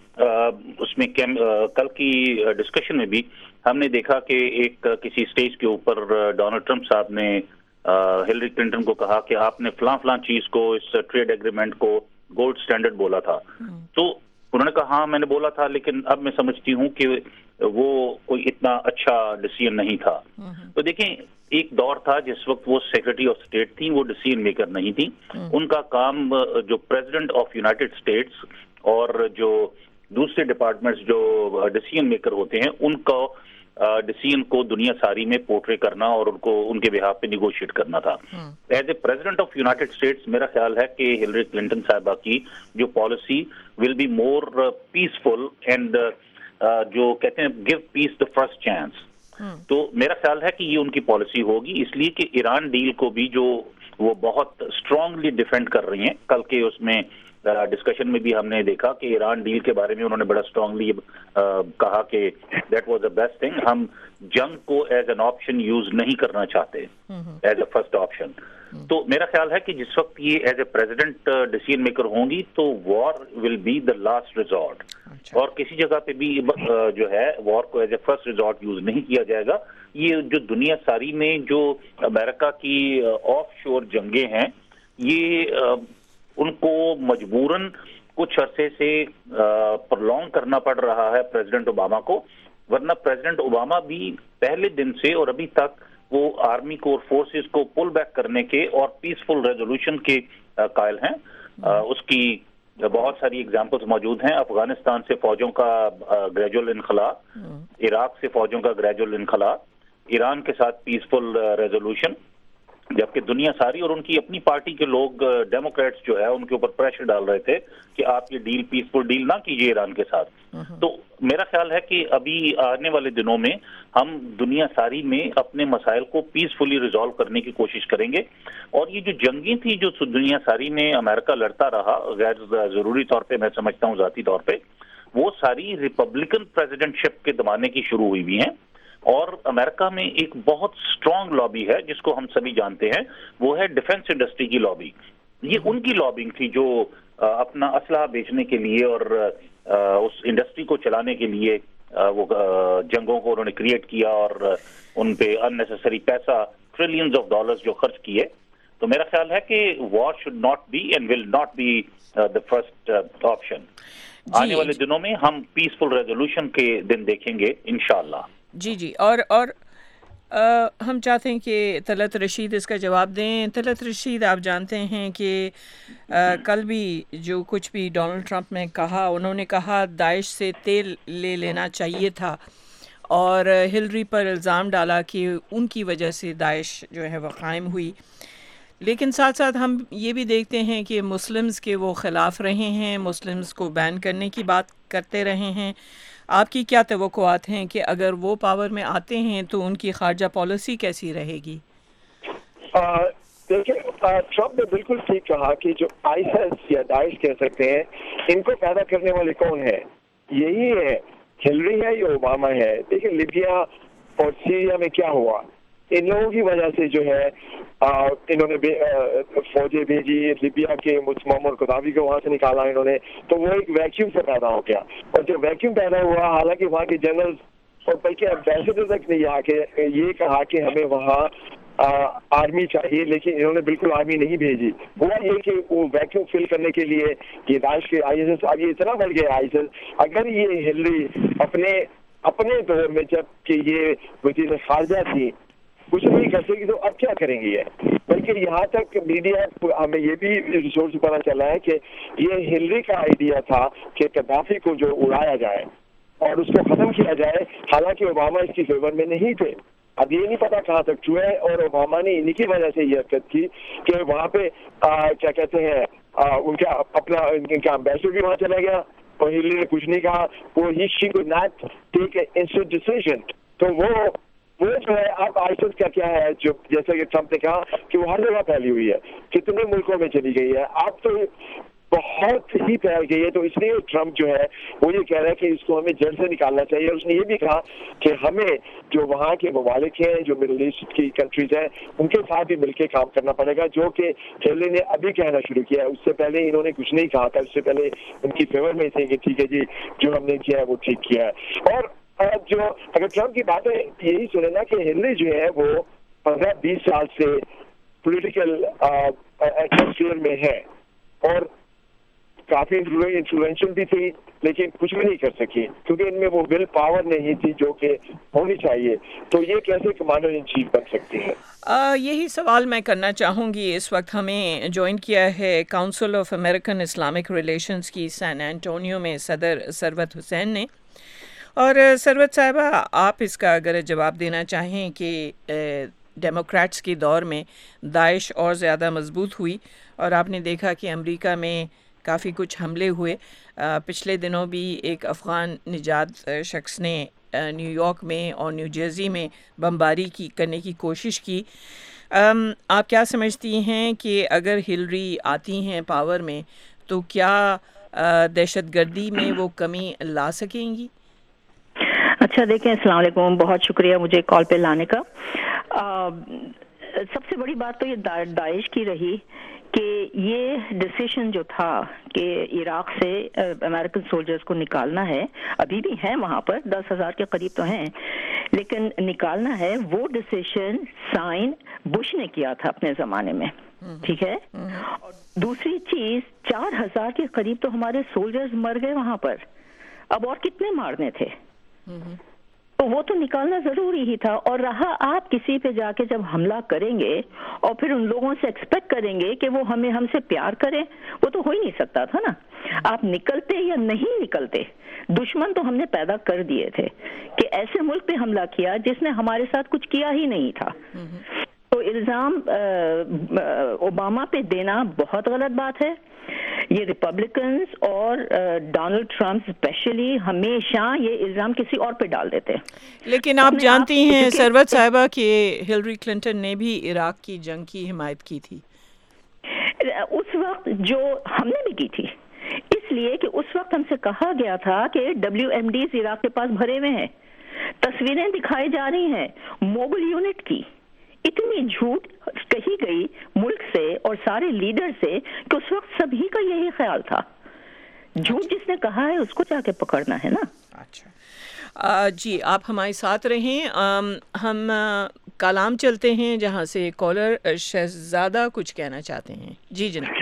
کی ڈسکشن میں بھی ہم نے دیکھا کہ ایک کسی سٹیج کے اوپر ڈونلڈ ٹرمپ صاحب نے ہلری کلنٹن کو کہا کہ آپ نے فلاں چیز کو, اس ٹریڈ ایگریمنٹ کو گولڈ سٹینڈرڈ بولا تھا. تو انہوں نے کہا ہاں میں نے بولا تھا, لیکن اب میں سمجھتی ہوں کہ وہ کوئی اتنا اچھا ڈیسیژن نہیں تھا. تو دیکھیں ایک دور تھا جس وقت وہ سیکرٹری آف اسٹیٹ تھیں, وہ ڈیسیژن میکر نہیں تھیں. ان کا کام جو پریزیڈنٹ آف یونائٹڈ اسٹیٹس اور جو دوسرے ڈپارٹمنٹس جو ڈیسیژن میکر ہوتے ہیں ان کا ڈیسیژن کو دنیا ساری میں پورٹرے کرنا اور ان کے بہاف پہ نیگوشیٹ کرنا تھا. As a president of United States میرا خیال ہے کہ ہلری کلنٹن صاحبہ کی جو policy will be more peaceful and جو کہتے ہیں give peace the first chance. تو میرا خیال ہے کہ یہ ان کی پالیسی ہوگی, اس لیے کہ ایران ڈیل کو بھی جو وہ بہت اسٹرانگلی ڈیفینڈ کر رہی ہیں. کل کے اس میں ڈسکشن میں بھی ہم نے دیکھا کہ ایران ڈیل کے بارے میں انہوں نے بڑا اسٹرانگلی کہا کہ that was the best thing. ہم جنگ کو ایز این آپشن یوز نہیں کرنا چاہتے, ایز اے فرسٹ آپشن. تو میرا خیال ہے کہ جس وقت یہ as a president decision maker ہوں گی تو war will be the last resort, اور کسی جگہ پہ بھی جو ہے وار کو as a first resort use نہیں کیا جائے گا. یہ جو دنیا ساری میں جو امریکہ کی آف شور جنگیں ہیں یہ ان کو مجبوراً کچھ عرصے سے پرلونگ کرنا پڑ رہا ہے پریزیڈنٹ اوباما کو, ورنہ پریزیڈنٹ اوباما بھی پہلے دن سے اور ابھی تک وہ آرمی کو اور فورسز کو پل بیک کرنے کے اور پیسفل ریزولوشن کے قائل ہیں. اس کی بہت ساری ایگزامپلز موجود ہیں. افغانستان سے فوجوں کا گریجول انخلا, عراق سے فوجوں کا گریجول انخلا, ایران کے ساتھ پیسفل ریزولوشن, جبکہ دنیا ساری اور ان کی اپنی پارٹی کے لوگ ڈیموکریٹس جو ہے ان کے اوپر پریشر ڈال رہے تھے کہ آپ یہ ڈیل پیسفل ڈیل نہ کیجیے ایران کے ساتھ. تو میرا خیال ہے کہ ابھی آنے والے دنوں میں ہم دنیا ساری میں اپنے مسائل کو پیسفلی ریزالو کرنے کی کوشش کریں گے. اور یہ جو جنگیں تھیں جو دنیا ساری میں امریکہ لڑتا رہا غیر ضروری طور پہ, میں سمجھتا ہوں ذاتی طور پہ, وہ ساری ریپبلکن پریزیڈنٹ شپ کے زمانے کی شروع ہوئی بھی ہیں. اور امریکہ میں ایک بہت اسٹرانگ لابی ہے جس کو ہم سبھی جانتے ہیں, وہ ہے ڈیفنس انڈسٹری کی لابی. یہ ان کی لابنگ تھی جو اپنا اسلحہ بیچنے کے لیے اور اس انڈسٹری کو چلانے کے لیے وہ جنگوں کو انہوں نے کریٹ کیا اور ان پہ ان نیسیسری پیسہ ٹریلینز آف ڈالرز جو خرچ کیے. تو میرا خیال ہے کہ war should not be and will not be the first option. آنے والے دنوں میں ہم پیسفل ریزولوشن کے دن دیکھیں گے انشاءاللہ. جی جی. اور ہم چاہتے ہیں کہ طلعت رشید اس کا جواب دیں. طلعت رشید، آپ جانتے ہیں کہ کل بھی جو کچھ بھی ڈونلڈ ٹرمپ نے کہا، انہوں نے کہا داعش سے تیل لے لینا چاہیے تھا، اور ہلری پر الزام ڈالا کہ ان کی وجہ سے داعش جو ہے وہ قائم ہوئی. لیکن ساتھ ساتھ ہم یہ بھی دیکھتے ہیں کہ مسلمز کے وہ خلاف رہے ہیں، مسلمز کو بین کرنے کی بات کرتے رہے ہیں. آپ کی کیا توقعات ہیں کہ اگر وہ پاور میں آتے ہیں تو ان کی خارجہ پالیسی کیسی رہے گی؟ دیکھیں، ٹرمپ نے بالکل ٹھیک کہا کہ جو آئیسس یا داعش کہہ سکتے ہیں، ان کو پیدا کرنے والے کون ہیں؟ یہی ہے، ہلری ہے یا اوباما ہے. دیکھیں لیبیا اور سیریا میں کیا ہوا، ان لوگوں کی وجہ سے جو ہے انہوں نے فوجیں بھیجی لیبیا کے معمر قذافی کو وہاں سے نکالا انہوں نے، تو وہ ایک ویکیوم سے پیدا ہو گیا. اور جب ویکیوم پیدا ہوا، حالانکہ وہاں کے جنرل اور بلکہ ایمبیسڈر تک نے یہ کہا کہ ہمیں وہاں آرمی چاہیے، لیکن انہوں نے بالکل آرمی نہیں بھیجی. ہوا یہ کہ وہ ویکیوم فل کرنے کے لیے یہ داعش کے آئی ایس ایس اب یہ اتنا بڑھ گیا آئی ایس ایس. اگر یہ ہلری اپنے دور میں جب کہ یہ وزیر خارجہ تھی کچھ نہیں کر سکی، تو اب کیا کریں گے یہ؟ بلکہ یہاں تک میڈیا ہمیں یہ بھی ریسورس پتا چلا ہے کہ یہ ہلری کا آئیڈیا تھا کہ قذافی کو جو اڑایا جائے اور اس کو ختم کیا جائے، حالانکہ اوباما اس کی فیور میں نہیں تھے. اب یہ نہیں پتا کہاں تک چھوئے، اور اوباما نے انہی کی وجہ سے یہ حرکت کی کہ وہاں پہ کیا کہتے ہیں ان کا اپنا ایمبیسڈر بھی وہاں چلا گیا اور ہلری نے کچھ نہیں کہا. وہ she could not take an instant decision. تو وہ جو ہے اب آئیسس کا کیا ہے، جو جیسا کہ ٹرمپ نے کہا کہ وہ ہر جگہ پھیلی ہوئی ہے، کتنے ملکوں میں چلی گئی ہے، اب تو بہت ہی پھیل گئی ہے. تو اس لیے ٹرمپ جو ہے وہ یہ کہہ رہا ہے کہ اس کو ہمیں جڑ سے نکالنا چاہیے. اور اس نے یہ بھی کہا کہ ہمیں جو وہاں کے ممالک ہیں، جو مڈل ایسٹ کی کنٹریز ہیں، ان کے ساتھ بھی مل کے کام کرنا پڑے گا، جو کہ ہلری نے ابھی کہنا شروع کیا ہے. اس سے پہلے انہوں نے کچھ نہیں کہا تھا، اس سے پہلے ان کی فیور میں تھے کہ ٹھیک ہے جی جو ہم نے کیا ہے وہ ٹھیک کیا ہے. اور جو اگر ٹرمپ کی باتیں یہی سنے نا کہ ہلری جو ہے وہ 15-20 سال سے پولیٹیکل ایٹماسفیئر میں ہے اور کافی انفلوئنشل بھی تھی، لیکن کچھ بھی نہیں کر سکی کیونکہ ان میں وہ ول پاور نہیں تھی جو کہ ہونی چاہیے. تو یہ کیسے کمانڈر ان چیف بن سکتی ہے؟ یہی سوال میں کرنا چاہوں گی. اس وقت ہمیں جوائن کیا ہے council of American Islamic relations کی سین اینٹونیو میں صدر ثروت حسین نے. اور ثروت صاحبہ، آپ اس کا اگر جواب دینا چاہیں کہ ڈیموکریٹس کے دور میں داعش اور زیادہ مضبوط ہوئی، اور آپ نے دیکھا کہ امریکہ میں کافی کچھ حملے ہوئے. پچھلے دنوں بھی ایک افغان نژاد شخص نے نیو یارک میں اور نیو جرسی میں بمباری کرنے کی کوشش کی. آپ کیا سمجھتی ہیں کہ اگر ہلری آتی ہیں پاور میں تو کیا دہشت گردی میں وہ کمی لا سکیں گی؟ اچھا دیکھیں، السلام علیکم، بہت شکریہ مجھے کال پہ لانے کا. سب سے بڑی بات تو یہ داعش کی رہی کہ یہ ڈیسیشن جو تھا کہ عراق سے امریکن سولجرز کو نکالنا ہے، ابھی بھی ہیں وہاں پر 10,000 کے قریب تو ہیں، لیکن نکالنا ہے، وہ ڈیسیشن سائن بش نے کیا تھا اپنے زمانے میں. ٹھیک ہے. اور دوسری چیز 4,000 کے قریب تو ہمارے سولجرز مر گئے وہاں پر، اب اور کتنے مارنے تھے؟ تو وہ تو نکالنا ضروری ہی تھا. اور رہا آپ کسی پہ جا کے جب حملہ کریں گے اور پھر ان لوگوں سے ایکسپیکٹ کریں گے کہ وہ ہم سے پیار کریں، وہ تو ہو ہی نہیں سکتا تھا نا. آپ نکلتے یا نہیں نکلتے، دشمن تو ہم نے پیدا کر دیے تھے کہ ایسے ملک پہ حملہ کیا جس نے ہمارے ساتھ کچھ کیا ہی نہیں تھا. تو الزام اوباما پہ دینا بہت غلط بات ہے. یہ ریپبلکنز اور ڈونلڈ ٹرمپ اسپیشلی ہمیشہ یہ الزام کسی اور پہ ڈال دیتے ہیں. لیکن آپ جانتی ہیں ثروت صاحبہ کہ ہلری کلنٹن نے بھی عراق کی جنگ کی حمایت کی تھی اس وقت، جو ہم نے بھی کی تھی، اس لیے کہ اس وقت ہم سے کہا گیا تھا کہ WMDs عراق کے پاس بھرے ہوئے ہیں. تصویریں دکھائی جا رہی ہیں موبل یونٹ کی، اتنی جھوٹ کہی گئی ملک سے اور سارے لیڈر سے کہ اس وقت سبھی کا یہی خیال تھا. جھوٹ جس نے کہا ہے اس کو جا کے پکڑنا ہے نا. اچھا جی، آپ ہمارے ساتھ رہیں. ہم کلام چلتے ہیں جہاں سے کالر شہزادہ کچھ کہنا چاہتے ہیں. جی جناب.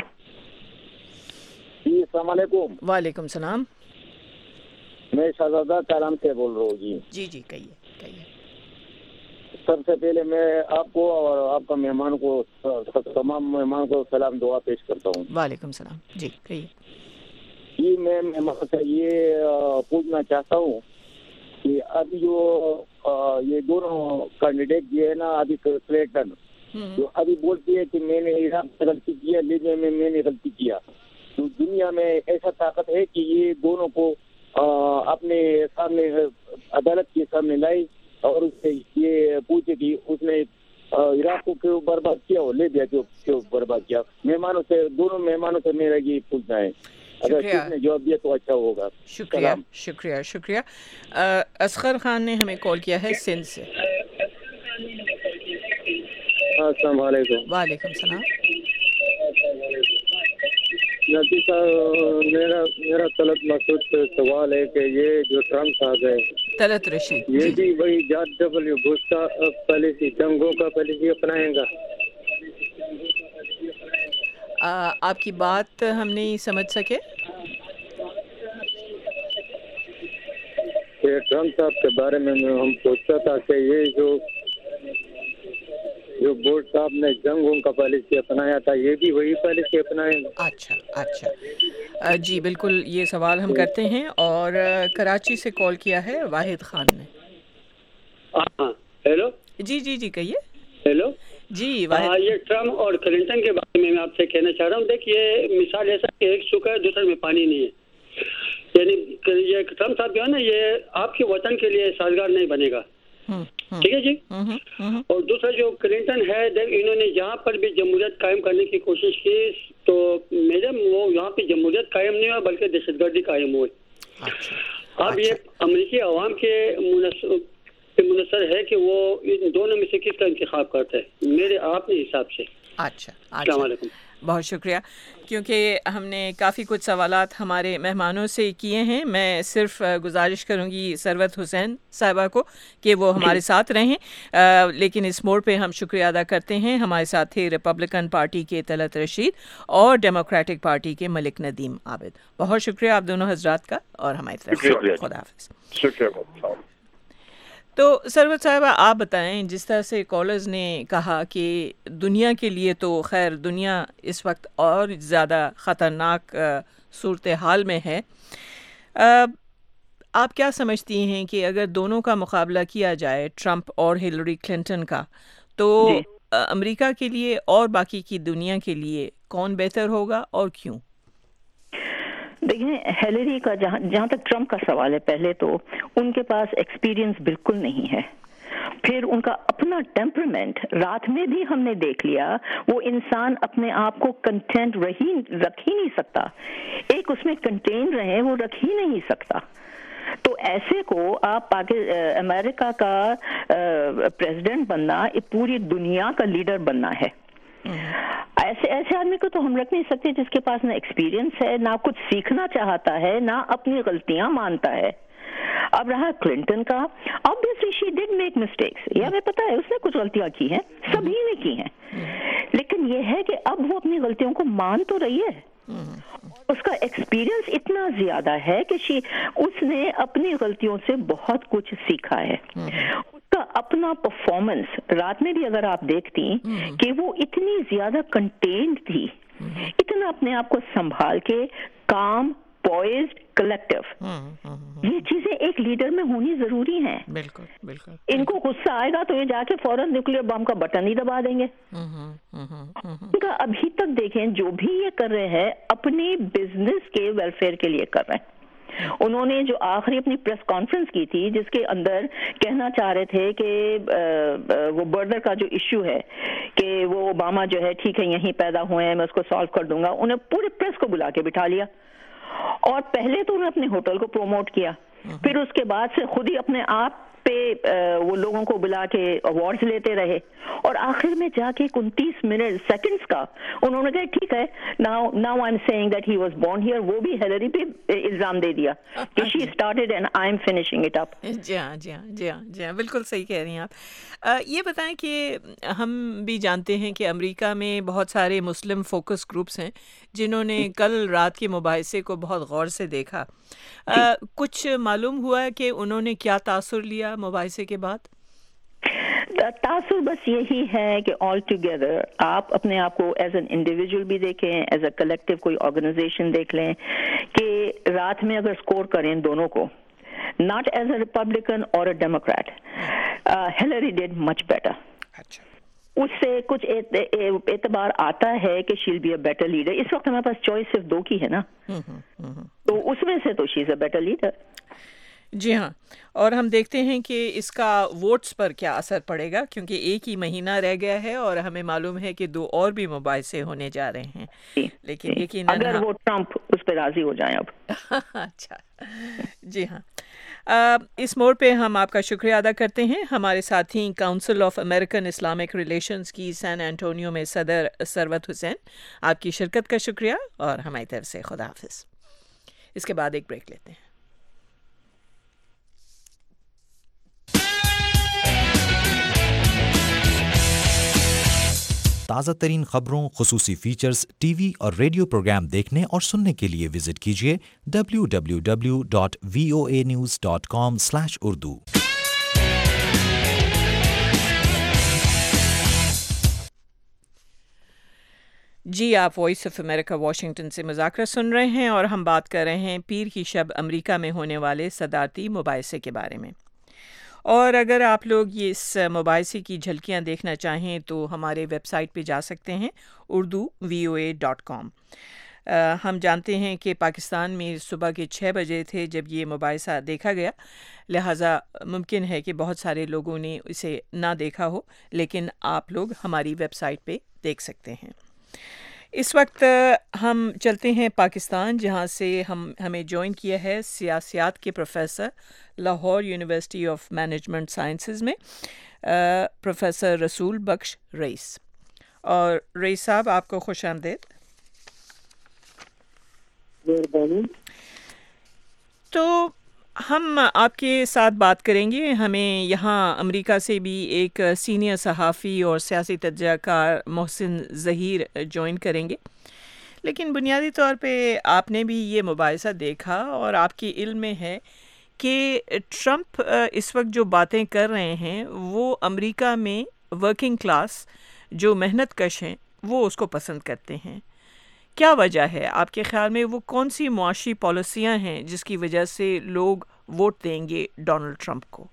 جی السلام علیکم. وعلیکم السلام. میں شہزادہ کلام سے بول رہا ہوں. جی جی کہیے. سب سے پہلے میں آپ کو اور آپ کا مہمان کو تمام مہمان کو سلام دعا پیش کرتا ہوں. وعلیکم السلام. جی کہیے. جی میں مہمان سے یہ پوچھنا چاہتا ہوں کہ ابھی جو یہ دونوں کینڈیڈیٹ جو ہے نا ابھی کلنٹن جو ابھی بولتی ہے کہ میں نے عراق میں غلطی کیا, لیبیا میں نے غلطی کیا, تو دنیا میں ایسا طاقت ہے کہ یہ دونوں کو اپنے سامنے عدالت کے سامنے لائی اور اس سے یہ پوچھے کہ اس نے عراق کو کیوں برباد کیا اور لیبیا کیوں برباد کیا. مہمانوں سے دونوں مہمانوں سے میرا یہ پوچھنا ہے, اگر کس نے جواب دیا تو اچھا ہوگا. شکریہ شکریہ شکریہ. اصغر خان نے ہمیں کال کیا ہے سندھ سے. السلام علیکم. وعلیکم السلام. نبی صاحب میرا طلعت مسعود سے سوال ہے کہ یہ جو ٹرمپ صاحب ہے طلعت رشید یہ بھی وہی جارج ڈبلیو بش کا پالیسی جنگوں کا پالیسی اپنائیں گا. آپ کی بات ہم نہیں سمجھ سکے. ٹرمپ صاحب کے بارے میں ہم پوچھتا تھا کہ یہ جو بوش صاحب نے جنگوں کا پالیسی اپنایا تھا یہ بھی وہی پالیسی اپنائیں گا. اچھا اچھا جی بالکل یہ سوال ہم کرتے ہیں. اور کراچی سے کال کیا ہے واحد خان نے. ہیلو. جی جی جی کہیے. ہیلو جی یہ ٹرمپ اور کلنٹن کے بارے میں آپ سے کہنا چاہ رہا ہوں. دیکھیے مثال ایسا کہ ایک سوکھا ہے دوسرے میں پانی نہیں ہے. یعنی یہ ٹرمپ صاحب جو ہے نا یہ آپ کے وطن کے لیے سازگار نہیں بنے گا. ٹھیک ہے جی. اور دوسرا جو کلنٹن ہے انہوں نے یہاں پر بھی جمہوریت قائم کرنے کی کوشش کی تو میڈم وہ یہاں پہ جمہوریت قائم نہیں ہوا بلکہ دہشت گردی قائم ہوئی. اب یہ امریکی عوام کے منحصر ہے کہ وہ ان دونوں میں سے کس کا انتخاب کرتا ہے میرے اپنے حساب سے. اچھا السلام علیکم. بہت شکریہ. کیونکہ ہم نے کافی کچھ سوالات ہمارے مہمانوں سے کیے ہیں, میں صرف گزارش کروں گی ثروت حسین صاحبہ کو کہ وہ ہمارے ساتھ رہیں. لیکن اس موڑ پہ ہم شکریہ ادا کرتے ہیں ہمارے ساتھ تھے ریپبلکن پارٹی کے طلعت رشید اور ڈیموکریٹک پارٹی کے ملک ندیم عابد. بہت شکریہ آپ دونوں حضرات کا اور ہماری طرف سے خدا حافظ. شکریہ. تو ثروت صاحبہ آپ بتائیں, جس طرح سے کالرز نے کہا کہ دنیا کے لیے تو خیر دنیا اس وقت اور زیادہ خطرناک صورتحال میں ہے, آپ کیا سمجھتی ہیں کہ اگر دونوں کا مقابلہ کیا جائے ٹرمپ اور ہلری کلنٹن کا تو امریکہ کے لیے اور باقی کی دنیا کے لیے کون بہتر ہوگا اور کیوں؟ دیکھیں ہیلری کا جہاں تک ٹرمپ کا سوال ہے, پہلے تو ان کے پاس ایکسپیرینس بالکل نہیں ہے. پھر ان کا اپنا ٹیمپرمنٹ رات میں بھی ہم نے دیکھ لیا, وہ انسان اپنے آپ کو کنٹینٹ رکھ ہی نہیں سکتا. ایک اس میں کنٹین رہے وہ رکھ ہی نہیں سکتا. تو ایسے کو آپ امریکہ کا پریزیڈنٹ بننا پوری دنیا کا لیڈر بننا ہے. ایسے آدمی کو تو ہم رکھ نہیں سکتے جس کے پاس نہ ایکسپیرینس ہے, نہ کچھ سیکھنا چاہتا ہے, نہ اپنی غلطیاں مانتا ہے. اب رہا کلنٹن کا, obviously she did make mistakes, یہ ہمیں پتا ہے اس نے کچھ غلطیاں کی ہیں, سبھی نے کی ہیں, لیکن یہ ہے کہ اب وہ اپنی غلطیوں کو مان تو رہی ہے. اس کا ایکسپیرینس اتنا زیادہ ہے کہ اس نے اپنی غلطیوں سے بہت کچھ سیکھا ہے. اس کا اپنا پرفارمنس رات میں بھی اگر آپ دیکھتی کہ وہ اتنی زیادہ کنٹینڈ تھی, اتنا اپنے آپ کو سنبھال کے کام, پوائزڈ, کلیکٹیو, یہ چیزیں ایک لیڈر میں ہونی ضروری ہیں. بالکل بالکل. ان کو غصہ آئے گا تو یہ جا کے فوراً نیوکلیر بم کا بٹن ہی دبا دیں گے. ان کا ابھی تک دیکھیں جو بھی یہ کر رہے ہیں اپنی بزنس کے ویلفیئر کے لیے کر رہے ہیں. انہوں نے جو آخری اپنی پریس کانفرنس کی تھی جس کے اندر کہنا چاہ رہے تھے کہ وہ برڈر کا جو ایشو ہے کہ وہ اوباما جو ہے ٹھیک ہے یہیں پیدا ہوئے ہیں, میں اس کو سالو کر دوں گا, انہیں پورے پریس کو بلا کے بٹھا لیا. اور پہلے تو انہوں نے اپنے ہوٹل کو پروموٹ کیا, پھر اس کے بعد سے خود ہی اپنے آپ پہ وہ لوگوں کو بلا کے ایوارڈز لیتے رہے, اور آخر میں جا کے 29 منٹ سیکنڈز کا انہوں نے کہا ٹھیک ہے now I'm saying that he was born here, وہ بھی ہیلری پہ الزام دے دیا کہ she started and I'm finishing it up. جی ہاں جی ہاں جی ہاں جی ہاں بالکل صحیح کہہ رہی ہیں آپ. یہ بتائیں کہ ہم بھی جانتے ہیں کہ امریکہ میں بہت سارے مسلم فوکس گروپس ہیں جنہوں نے کل رات کے مباحثے کو بہت غور سے دیکھا. کچھ معلوم ہوا کہ انہوں نے کیا تاثر لیا مباحثے کے بعد؟ تاثر بس یہی ہے کہ آل ٹوگیدر آپ اپنے آپ کو ایز این انڈیویجول بھی دیکھیں, ایز اے کلیکٹیو کوئی آرگنائزیشن دیکھ لیں کہ رات میں اگر اسکور کریں دونوں کو, not as a Republican or a Democrat, Hillary did much better. اس سے کچھ اعتبار آتا ہے کہ she'll be a better leader. اس وقت ہمارے پاس چوائس صرف 2 کی ہے نا, تو اس میں سے تو she is a better leader. جی ہاں, اور ہم دیکھتے ہیں کہ اس کا ووٹس پر کیا اثر پڑے گا, کیونکہ ایک ہی مہینہ رہ گیا ہے اور ہمیں معلوم ہے کہ 2 اور بھی مباحثے ہونے جا رہے ہیں, لیکن یقیناً اگر وہ ٹرمپ اس پہ راضی ہو جائیں اب. اچھا, جی ہاں. اس موڑ پہ ہم آپ کا شکریہ ادا کرتے ہیں. ہمارے ساتھی council of American Islamic relations کی سین اینٹونیو میں صدر ثروت حسین, آپ کی شرکت کا شکریہ اور ہماری طرف سے خدا حافظ. اس کے بعد ایک بریک لیتے ہیں. تازہ ترین خبروں, خصوصی فیچرز, ٹی وی اور ریڈیو پروگرام دیکھنے اور سننے کے لیے وزٹ کیجیے www.voanews.com/urdu. جی, آپ وائس آف امریکہ واشنگٹن سے مذاکرہ سن رہے ہیں اور ہم بات کر رہے ہیں پیر کی شب امریکہ میں ہونے والے صدارتی مباحثے کے بارے میں. اور اگر آپ لوگ یہ اس مباحثے کی جھلکیاں دیکھنا چاہیں تو ہمارے ویب سائٹ پہ جا سکتے ہیں, urdu.voa.com. ہم جانتے ہیں کہ پاکستان میں صبح کے 6 بجے تھے جب یہ مباحثہ دیکھا گیا, لہٰذا ممکن ہے کہ بہت سارے لوگوں نے اسے نہ دیکھا ہو, لیکن آپ لوگ ہماری ویب سائٹ پہ دیکھ سکتے ہیں. اس وقت ہم چلتے ہیں پاکستان, جہاں سے ہمیں جوائن کیا ہے سیاسیات کے professor Lahore university of management sciences میں پروفیسر رسول بخش رئیس. اور رئیس صاحب, آپ کو خوش آمدید. تو ہم آپ کے ساتھ بات کریں گے. ہمیں یہاں امریکہ سے بھی ایک سینئر صحافی اور سیاسی تجزیہ کار محسن ظہیر جوائن کریں گے, لیکن بنیادی طور پہ آپ نے بھی یہ مباحثہ دیکھا اور آپ کی علم میں ہے کہ ٹرمپ اس وقت جو باتیں کر رہے ہیں وہ امریکہ میں ورکنگ کلاس جو محنت کش ہیں وہ اس کو پسند کرتے ہیں. کیا وجہ ہے آپ کے خیال میں؟ وہ کون سی معاشی پالیسیاں ہیں جس کی وجہ سے لوگ ووٹ دیں گے ڈونلڈ ٹرمپ کو؟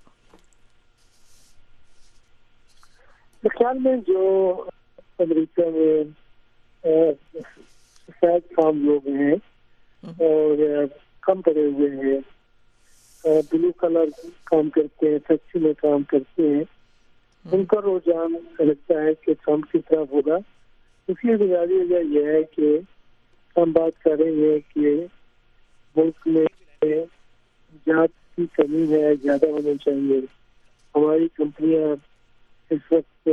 میرے خیال میں جو امریکہ میں سفید فام لوگ ہیں اور کم پڑے ہوئے ہیں, بلو کلر کام کرتے ہیں, فیکٹری میں کام کرتے ہیں, ان کا رجحان لگتا ہے کہ ٹرمپ کی طرف ہوگا. اس کی بنیادی وجہ یہ ہے کہ ہم بات کر رہے ہیں کہ ملک میں جات کی کمی ہے, زیادہ ہونا چاہیے. ہماری کمپنیاں اس وقت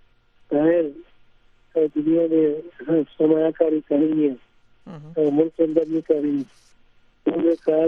باہر دنیا میں سرمایہ کاری کر رہی ہیں, ملک کے اندر نہیں کر رہی. انہوں نے کہا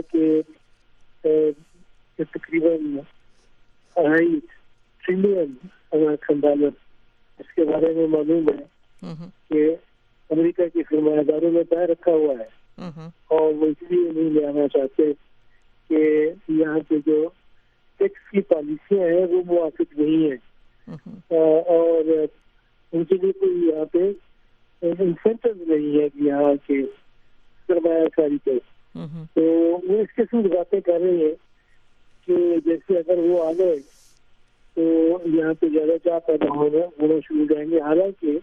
کہ تقریباً 2.5 ٹریلین امریکن ڈالر اس کے بارے میں معلوم ہے کہ امریکہ کے سرمایہ داروں نے طے رکھا ہوا ہے, اور وہ اس لیے نہیں لے آنا چاہتے کہ یہاں پہ جو ٹیکس کی پالیسیاں ہیں وہ موافق نہیں ہیں, اور ان کے لیے کوئی یہاں پہ انسینٹو نہیں ہے کہ یہاں کے سرمایہ کاری پہ. تو وہ اس قسم کی باتیں کر رہے ہیں کہ جیسے اگر وہ آ گئے تو یہاں پہ زیادہ چاہ پیدا ہونا شروع ہو جائیں گے. حالانکہ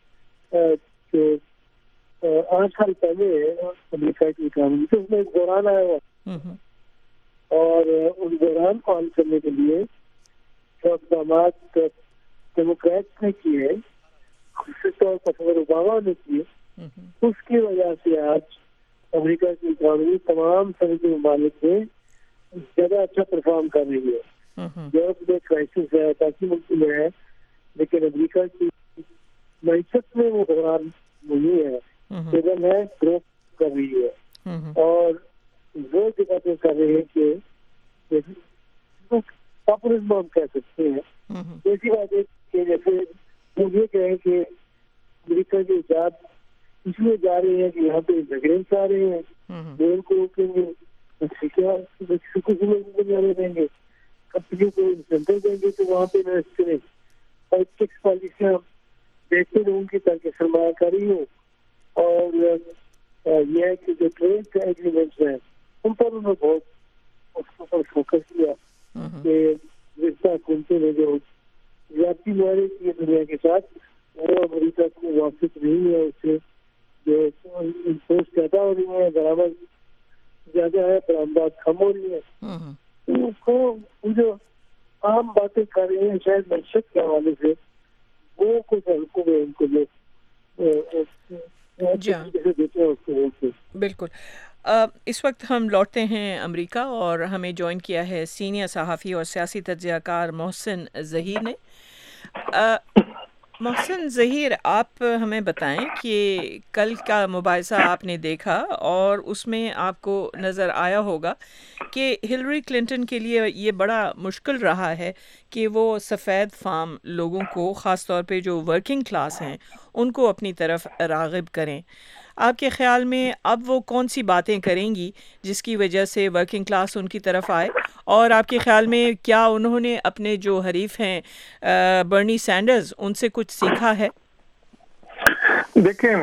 8 سال پہلے امریکہ کی اکانومی سے اس میں ایک بحران آیا ہوا, اور اس بحران کو حل کرنے کے لیے جو اقدامات ڈیموکریٹ نے کیے, خصوصی طور پر صدر اوباما نے کیے, اس کی وجہ سے آج امریکہ کی اکانومی تمام صنعتی ممالک میں زیادہ اچھا پرفارم کر رہی ہے. یورپ میں کرائسس ہے, باقی ملک میں ہے, لیکن امریکہ کی معیشت میں وہ بحران نہیں ہے, ایون ہے, گرو کر رہی ہے. اور وہ جو باتیں کر رہے ہیں کہ پاپولزم ہم کہہ سکتے ہیں, ایسی بات ہے کہ جیسے وہ یہ کہیں کہ امریکہ کے ایجاد اس لیے جا رہے ہیں کہ یہاں پہ جھگڑے چاہ رہے ہیں, وہ ان کو روکیں گے, جانے دیں گے, کمپنیوں کو انسینٹو دیں گے کہ وہاں پہ انویسٹ کریں. اور ٹیکس پالیسیاں بہتر ہوں گی تاکہ سرمایہ کاری ہو، اور یہ ہے کہ جو ٹریڈ کے ایگریمنٹس ہیں ان پر انہوں نے بہت اس پر فوکس کیا کہ رشتہ حکومتوں نے جو زیادتی معاہدے کیے دنیا کے ساتھ وہ امریکہ کو موافق نہیں ہے، اس سے جو امپوز زیادہ ہو رہی ہیں، برآمد زیادہ ہے، برآمدات کم ہو رہی ہیں، اس کو جو عام باتیں کر رہی ہیں شاید معیشت کے حوالے سے وہ کچھ حلقوں میں ان کو جو بالکل. اس وقت ہم لوٹتے ہیں امریکہ اور ہمیں جوائن کیا ہے سینئر صحافی اور سیاسی تجزیہ کار محسن ظہیر نے. محسن ظہیر، آپ ہمیں بتائیں کہ کل کا مباحثہ آپ نے دیکھا اور اس میں آپ کو نظر آیا ہوگا کہ ہلری کلنٹن کے لیے یہ بڑا مشکل رہا ہے کہ وہ سفید فام لوگوں کو، خاص طور پہ جو ورکنگ کلاس ہیں، ان کو اپنی طرف راغب کریں. آپ کے خیال میں اب وہ کون سی باتیں کریں گی جس کی وجہ سے ورکنگ کلاس ان کی طرف آئے، اور آپ کے خیال میں کیا انہوں نے اپنے جو حریف ہیں برنی سینڈرز ان سے کچھ سیکھا ہے؟ دیکھیں،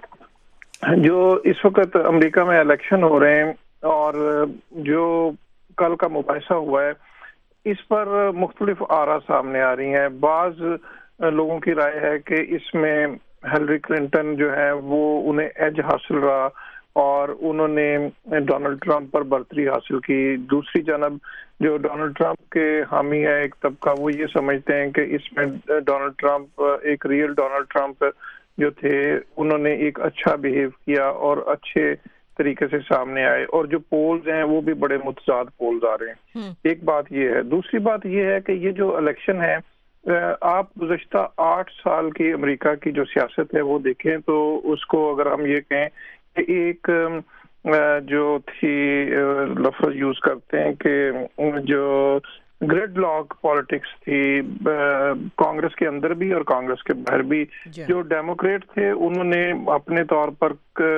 جو اس وقت امریکہ میں الیکشن ہو رہے ہیں اور جو کل کا مباحثہ ہوا ہے اس پر مختلف آراء سامنے آ رہی ہیں. بعض لوگوں کی رائے ہے کہ اس میں ہلری کلنٹن جو ہے وہ انہیں ایج حاصل رہا اور انہوں نے ڈونلڈ ٹرمپ پر برتری حاصل کی. دوسری جانب جو ڈونلڈ ٹرمپ کے حامی ہے ایک طبقہ، وہ یہ سمجھتے ہیں کہ اس میں ڈونلڈ ٹرمپ، ایک ریئل ڈونلڈ ٹرمپ جو تھے، انہوں نے ایک اچھا بیہیو کیا اور اچھے طریقے سے سامنے آئے، اور جو پولز ہیں وہ بھی بڑے متضاد پولز آ رہے ہیں. ایک بات یہ ہے. دوسری بات یہ ہے کہ یہ جو الیکشن ہے، آپ گزشتہ 8 سال کی امریکہ کی جو سیاست ہے وہ دیکھیں تو اس کو اگر ہم یہ کہیں کہ ایک جو تھی لفظ یوز کرتے ہیں کہ جو گریڈ لاک پالیٹکس تھی کانگریس کے اندر بھی اور کانگریس کے باہر بھی، جو ڈیموکریٹ تھے انہوں نے اپنے طور پر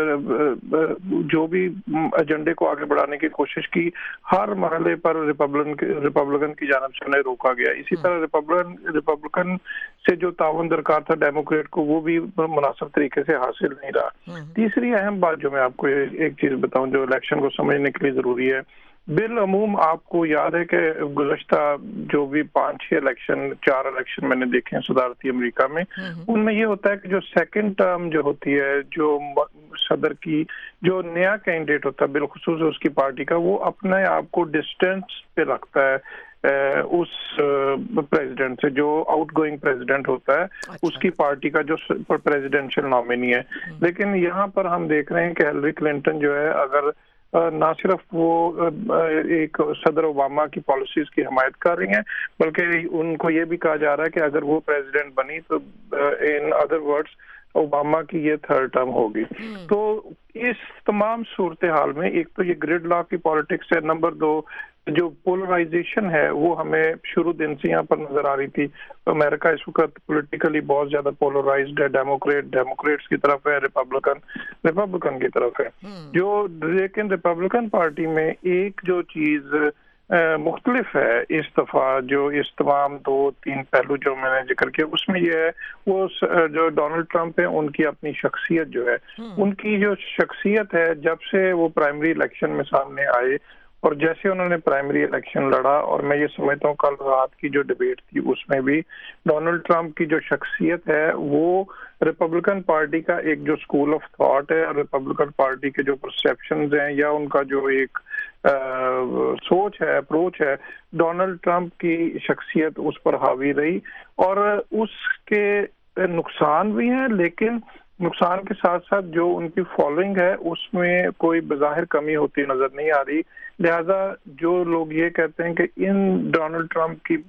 جو بھی ایجنڈے کو آگے بڑھانے کی کوشش کی، ہر مرحلے پر ریپبلکن کی جانب سے انہیں روکا گیا. اسی طرح ریپبلکن سے جو تعاون درکار تھا ڈیموکریٹ کو، وہ بھی مناسب طریقے سے حاصل نہیں رہا. تیسری اہم بات جو میں آپ کو ایک چیز بتاؤں جو الیکشن کو سمجھنے کے لیے ضروری ہے، بالعموم آپ کو یاد ہے کہ گزشتہ جو بھی 5-6 الیکشن 4 الیکشن میں نے دیکھے ہیں صدارتی امریکہ میں، ان میں یہ ہوتا ہے کہ جو سیکنڈ ٹرم جو ہوتی ہے، جو صدر کی جو نیا کینڈیڈیٹ ہوتا ہے بالخصوص اس کی پارٹی کا، وہ اپنے آپ کو ڈسٹینس پہ رکھتا ہے اس پریزیڈنٹ سے، جو آؤٹ گوئنگ پریزیڈنٹ ہوتا ہے اس کی پارٹی کا جو پریزیڈینشیل نامینی ہے. لیکن یہاں پر ہم دیکھ رہے ہیں کہ ہلری کلنٹن جو ہے، اگر نہ صرف وہ ایک صدر اوباما کی پالیسیز کی حمایت کر رہی ہیں، بلکہ ان کو یہ بھی کہا جا رہا ہے کہ اگر وہ پریزیڈنٹ بنی تو ان ادر ورڈز اوباما کی یہ 3rd ٹرم ہوگی. تو اس تمام صورتحال میں ایک تو یہ گریڈ لاک کی پالیٹکس ہے، نمبر 2 جو پولرائزیشن ہے وہ ہمیں شروع دن سے یہاں پر نظر آ رہی تھی. امریکہ اس وقت پولیٹیکلی بہت زیادہ پولرائزڈ ہے، ڈیموکریٹس کی طرف ہے، ریپبلکن کی طرف ہے. جو لیکن ریپبلکن پارٹی میں ایک جو چیز مختلف ہے اس دفعہ، جو اس تمام 2-3 پہلو جو میں نے ذکر کیا، اس میں یہ ہے وہ جو ڈونلڈ ٹرمپ ہیں ان کی اپنی شخصیت جو ہے، ان کی جو شخصیت ہے جب سے وہ پرائمری الیکشن میں سامنے آئے اور جیسے انہوں نے پرائمری الیکشن لڑا، اور میں یہ سمجھتا ہوں کل رات کی جو ڈیبیٹ تھی اس میں بھی ڈونلڈ ٹرمپ کی جو شخصیت ہے وہ ریپبلکن پارٹی کا ایک جو اسکول آف تھاٹ ہے، ریپبلکن پارٹی کے جو پرسیپشنز ہیں یا ان کا جو ایک سوچ ہے، اپروچ ہے، ڈونلڈ ٹرمپ کی شخصیت اس پر حاوی رہی. اور اس کے نقصان بھی ہیں، لیکن نقصان کے ساتھ ساتھ جو ان کی فالوئنگ ہے اس میں کوئی بظاہر کمی ہوتی نظر نہیں آ رہی. لہذا جو لوگ یہ کہتے ہیں کہ ان ڈونلڈ ٹرمپ کی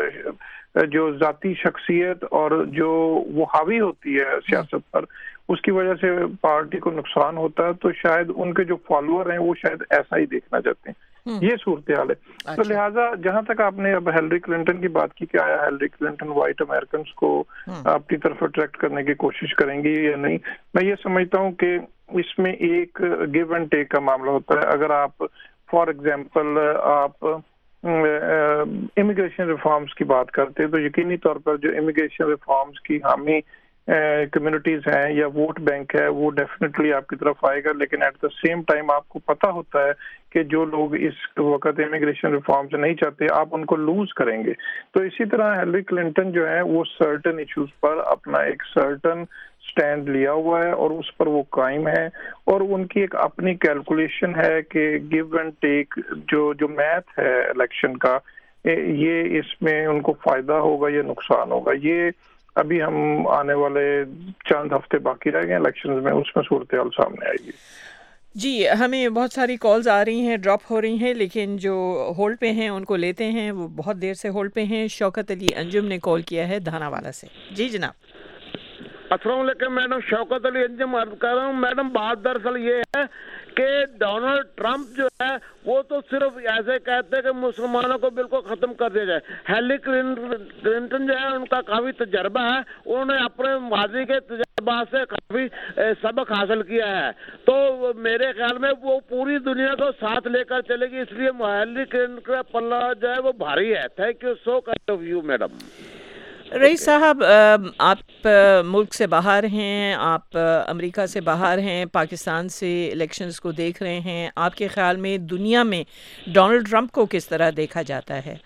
جو ذاتی شخصیت اور جو وہ حاوی ہوتی ہے سیاست پر، اس کی وجہ سے پارٹی کو نقصان ہوتا ہے، تو شاید ان کے جو فالوور ہیں وہ شاید ایسا ہی دیکھنا چاہتے ہیں. یہ صورتحال ہے. تو لہٰذا جہاں تک آپ نے اب ہلری کلنٹن کی بات کی کہ آیا ہلری کلنٹن وائٹ امریکنز کو اپنی طرف اٹریکٹ کرنے کی کوشش کریں گی یا نہیں، میں یہ سمجھتا ہوں کہ اس میں ایک گیو اینڈ ٹیک کا معاملہ ہوتا ہے. اگر آپ فار ایگزامپل آپ امیگریشن ریفارمز کی بات کرتے ہیں تو یقینی طور پر جو امیگریشن ریفارمز کی حامی کمیونٹیز ہیں یا ووٹ بینک ہے وہ ڈیفینیٹلی آپ کی طرف آئے گا، لیکن ایٹ دا سیم ٹائم آپ کو پتہ ہوتا ہے کہ جو لوگ اس وقت امیگریشن ریفارمز نہیں چاہتے آپ ان کو لوز کریں گے. تو اسی طرح ہیلری کلنٹن جو ہے وہ سرٹن ایشوز پر اپنا ایک سرٹن سٹینڈ لیا ہوا ہے اور اس پر وہ قائم ہے، اور ان کی ایک اپنی کیلکولیشن ہے کہ گیو اینڈ ٹیک جو میتھ ہے الیکشن کا، یہ اس میں ان کو فائدہ ہوگا یا نقصان ہوگا. یہ ابھی ہم آنے والے چند ہفتے باقی رہ گئے الیکشنز میں، اس میں صورتحال سامنے آئے گی. جی ہمیں بہت ساری کالز آ رہی ہیں، ڈراپ ہو رہی ہیں، لیکن جو ہولڈ پہ ہیں ان کو لیتے ہیں. وہ بہت دیر سے ہولڈ پہ ہیں. شوکت علی انجم نے کال کیا ہے دھانا والا سے. جی جناب. السلام علیکم میڈم، شوکت علی انجم عرض کر رہا ہوں. میڈم بات دراصل یہ ہے کہ ڈونلڈ ٹرمپ جو ہے وہ تو صرف ایسے کہتے ہیں کہ مسلمانوں کو بالکل ختم کر دیا جائے. ہیلری کلنٹن جو ہے ان کا کافی تجربہ ہے، انہوں نے اپنے ماضی کے تجربات سے کافی سبق حاصل کیا ہے، تو میرے خیال میں وہ پوری دنیا کو ساتھ لے کر چلے گی، اس لیے ہیلری کلنٹن کا پلہ جو ہے وہ بھاری ہے. Thank you so kind of you madam. Rais صاحب، آپ ملک سے باہر ہیں، آپ امریکہ سے باہر ہیں، پاکستان سے الیکشنز کو دیکھ رہے ہیں. آپ کے خیال میں دنیا میں ڈونلڈ ٹرمپ کو کس طرح دیکھا جاتا ہے؟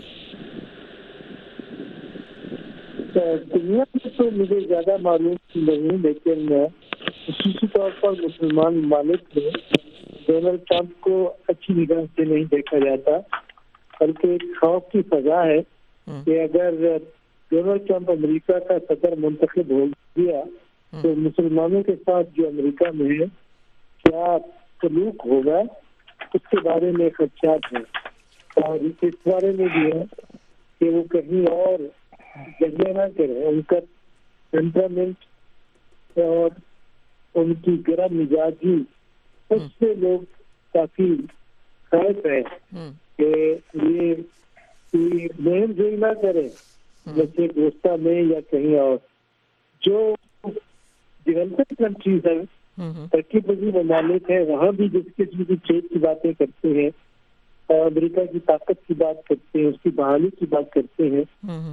دنیا میں تو مجھے زیادہ معلوم نہیں، لیکن خصوصی طور پر مسلمان ممالک میں ڈونلڈ ٹرمپ کو اچھی نگاہ سے نہیں دیکھا جاتا، بلکہ ایک خوف کی فضا ہے کہ اگر ڈونلڈ ٹرمپ امریکہ کا صدر منتخب ہو گیا تو مسلمانوں کے ساتھ جو امریکہ میں ہے کیا سلوک ہوگا، اس کے بارے میں خدشات ہیں. اور اس بارے میں بھی ہے کہ وہ کہیں اور جگہ نہ کریں. ان کا ٹیمپرامنٹ اور ان کی گرم مزاجی اس سے لوگ کافی خائف ہیں کہ یہ مہم جوئی نہ کریں جیسے گوشتہ میں یا کہیں اور. جو ڈیولپنگ کنٹریز ہیں، ترقی پذیر ممالک ہیں، وہاں بھی جس قسم کی ٹریڈ کی باتیں کرتے ہیں اور امریکہ کی طاقت کی بات کرتے ہیں، اس کی بحالی کی بات کرتے ہیں،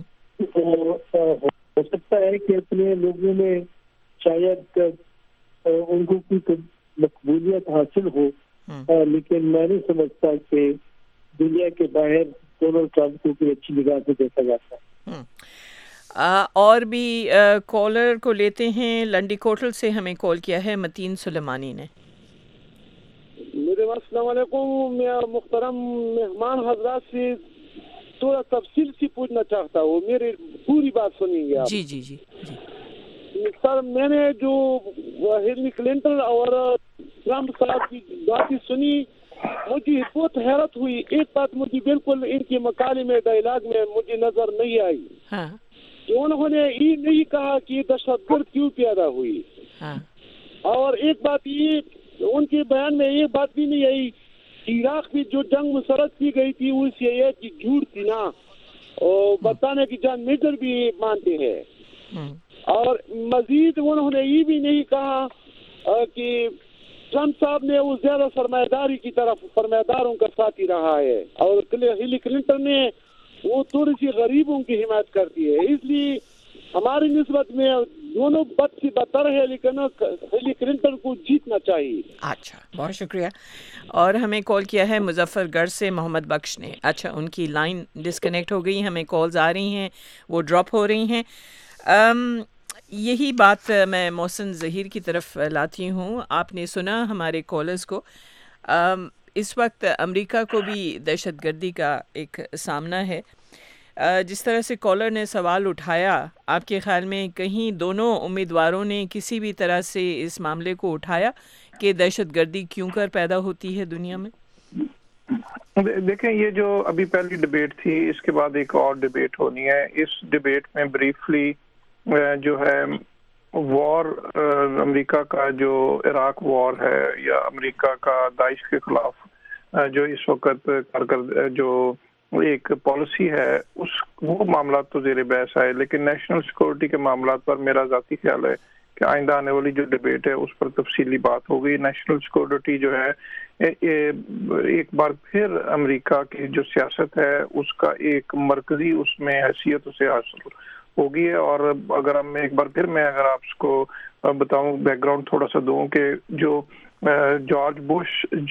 ہو سکتا ہے کہ اپنے لوگوں میں شاید ان کو کوئی مقبولیت حاصل ہو، لیکن میں نہیں سمجھتا کہ دنیا کے باہر ڈونلڈ ٹرمپ کو کوئی اچھی نگاہ سے دیکھا جاتا ہے. اور بھی کالر کو لیتے ہیں. لنڈی کوٹل سے ہمیں کال کیا ہے متین سلیمانی نے. میرے السلام علیکم. میں محترم مہمان حضرات سے تھوڑا تفصیل سے پوچھنا چاہتا ہوں، میری پوری بات سنیں گے آپ. جی جی جی سر، میں نے جو ہیلری کلنٹن اور ٹرمپ صاحب کی باتیں سنی، مجھے بہت حیرت ہوئی. ایک بات مجھے بالکل ان کے مقالے میں ڈائلاگ میں مجھے نظر نہیں آئی کہ انہوں نے یہ نہیں کہا کہ دہشت گرد کیوں پیدا ہوئی. اور ایک بات یہ ان کے بیان میں یہ بات بھی نہیں آئی عراق میں جو جنگ مسرت کی گئی تھی وہ سی آئی اے کی جھوٹ تھی نا، اور برطانیہ کی جان میجر بھی مانتے ہیں. اور مزید انہوں نے یہ بھی نہیں کہا کہ ٹرمپ صاحب نے وہ زیادہ سرمایہ داری کی طرف سرمایہ داروں کا ساتھی رہا ہے، اور ہیلری کلنٹن نے وہ تھوڑی سی غریبوں کی حمایت کرتی ہے. اس لیے ہماری نسبت میں دونوں بد سے بدتر ہے، لیکن ہیلری کلنٹن کو جیتنا چاہیے. اچھا، بہت شکریہ. اور ہمیں کال کیا ہے مظفر گڑھ سے محمد بخش نے. اچھا، ان کی لائن ڈسکنیکٹ ہو گئی، ہمیں کالز آ رہی ہیں وہ ڈراپ ہو رہی ہیں. یہی بات میں محسن ظہیر کی طرف لاتی ہوں. آپ نے سنا ہمارے کالرز کو، اس وقت امریکہ کو بھی دہشت گردی کا ایک سامنا ہے. جس طرح سے کالر نے سوال اٹھایا، آپ کے خیال میں کہیں دونوں امیدواروں نے کسی بھی طرح سے اس معاملے کو اٹھایا کہ دہشت گردی کیوں کر پیدا ہوتی ہے دنیا میں؟ دیکھیں، یہ جو ابھی پہلی ڈیبیٹ تھی، اس کے بعد ایک اور ڈیبیٹ ہونی ہے. اس ڈیبیٹ میں بریفلی جو ہے وار امریکہ کا جو عراق وار ہے یا امریکہ کا داعش کے خلاف جو اس وقت جو ایک پالیسی ہے، وہ معاملات تو زیر بحث آئے. لیکن نیشنل سیکورٹی کے معاملات پر میرا ذاتی خیال ہے کہ آئندہ آنے والی جو ڈیبیٹ ہے اس پر تفصیلی بات ہوگی. نیشنل سیکورٹی جو ہے ایک بار پھر امریکہ کی جو سیاست ہے اس کا ایک مرکزی اس میں حیثیت اسے حاصل ہوگی ہے. اور اگر ہم ایک بار پھر میں اگر آپ کو بتاؤں بیک گراؤنڈ تھوڑا سا دوں کہ جو جارج بش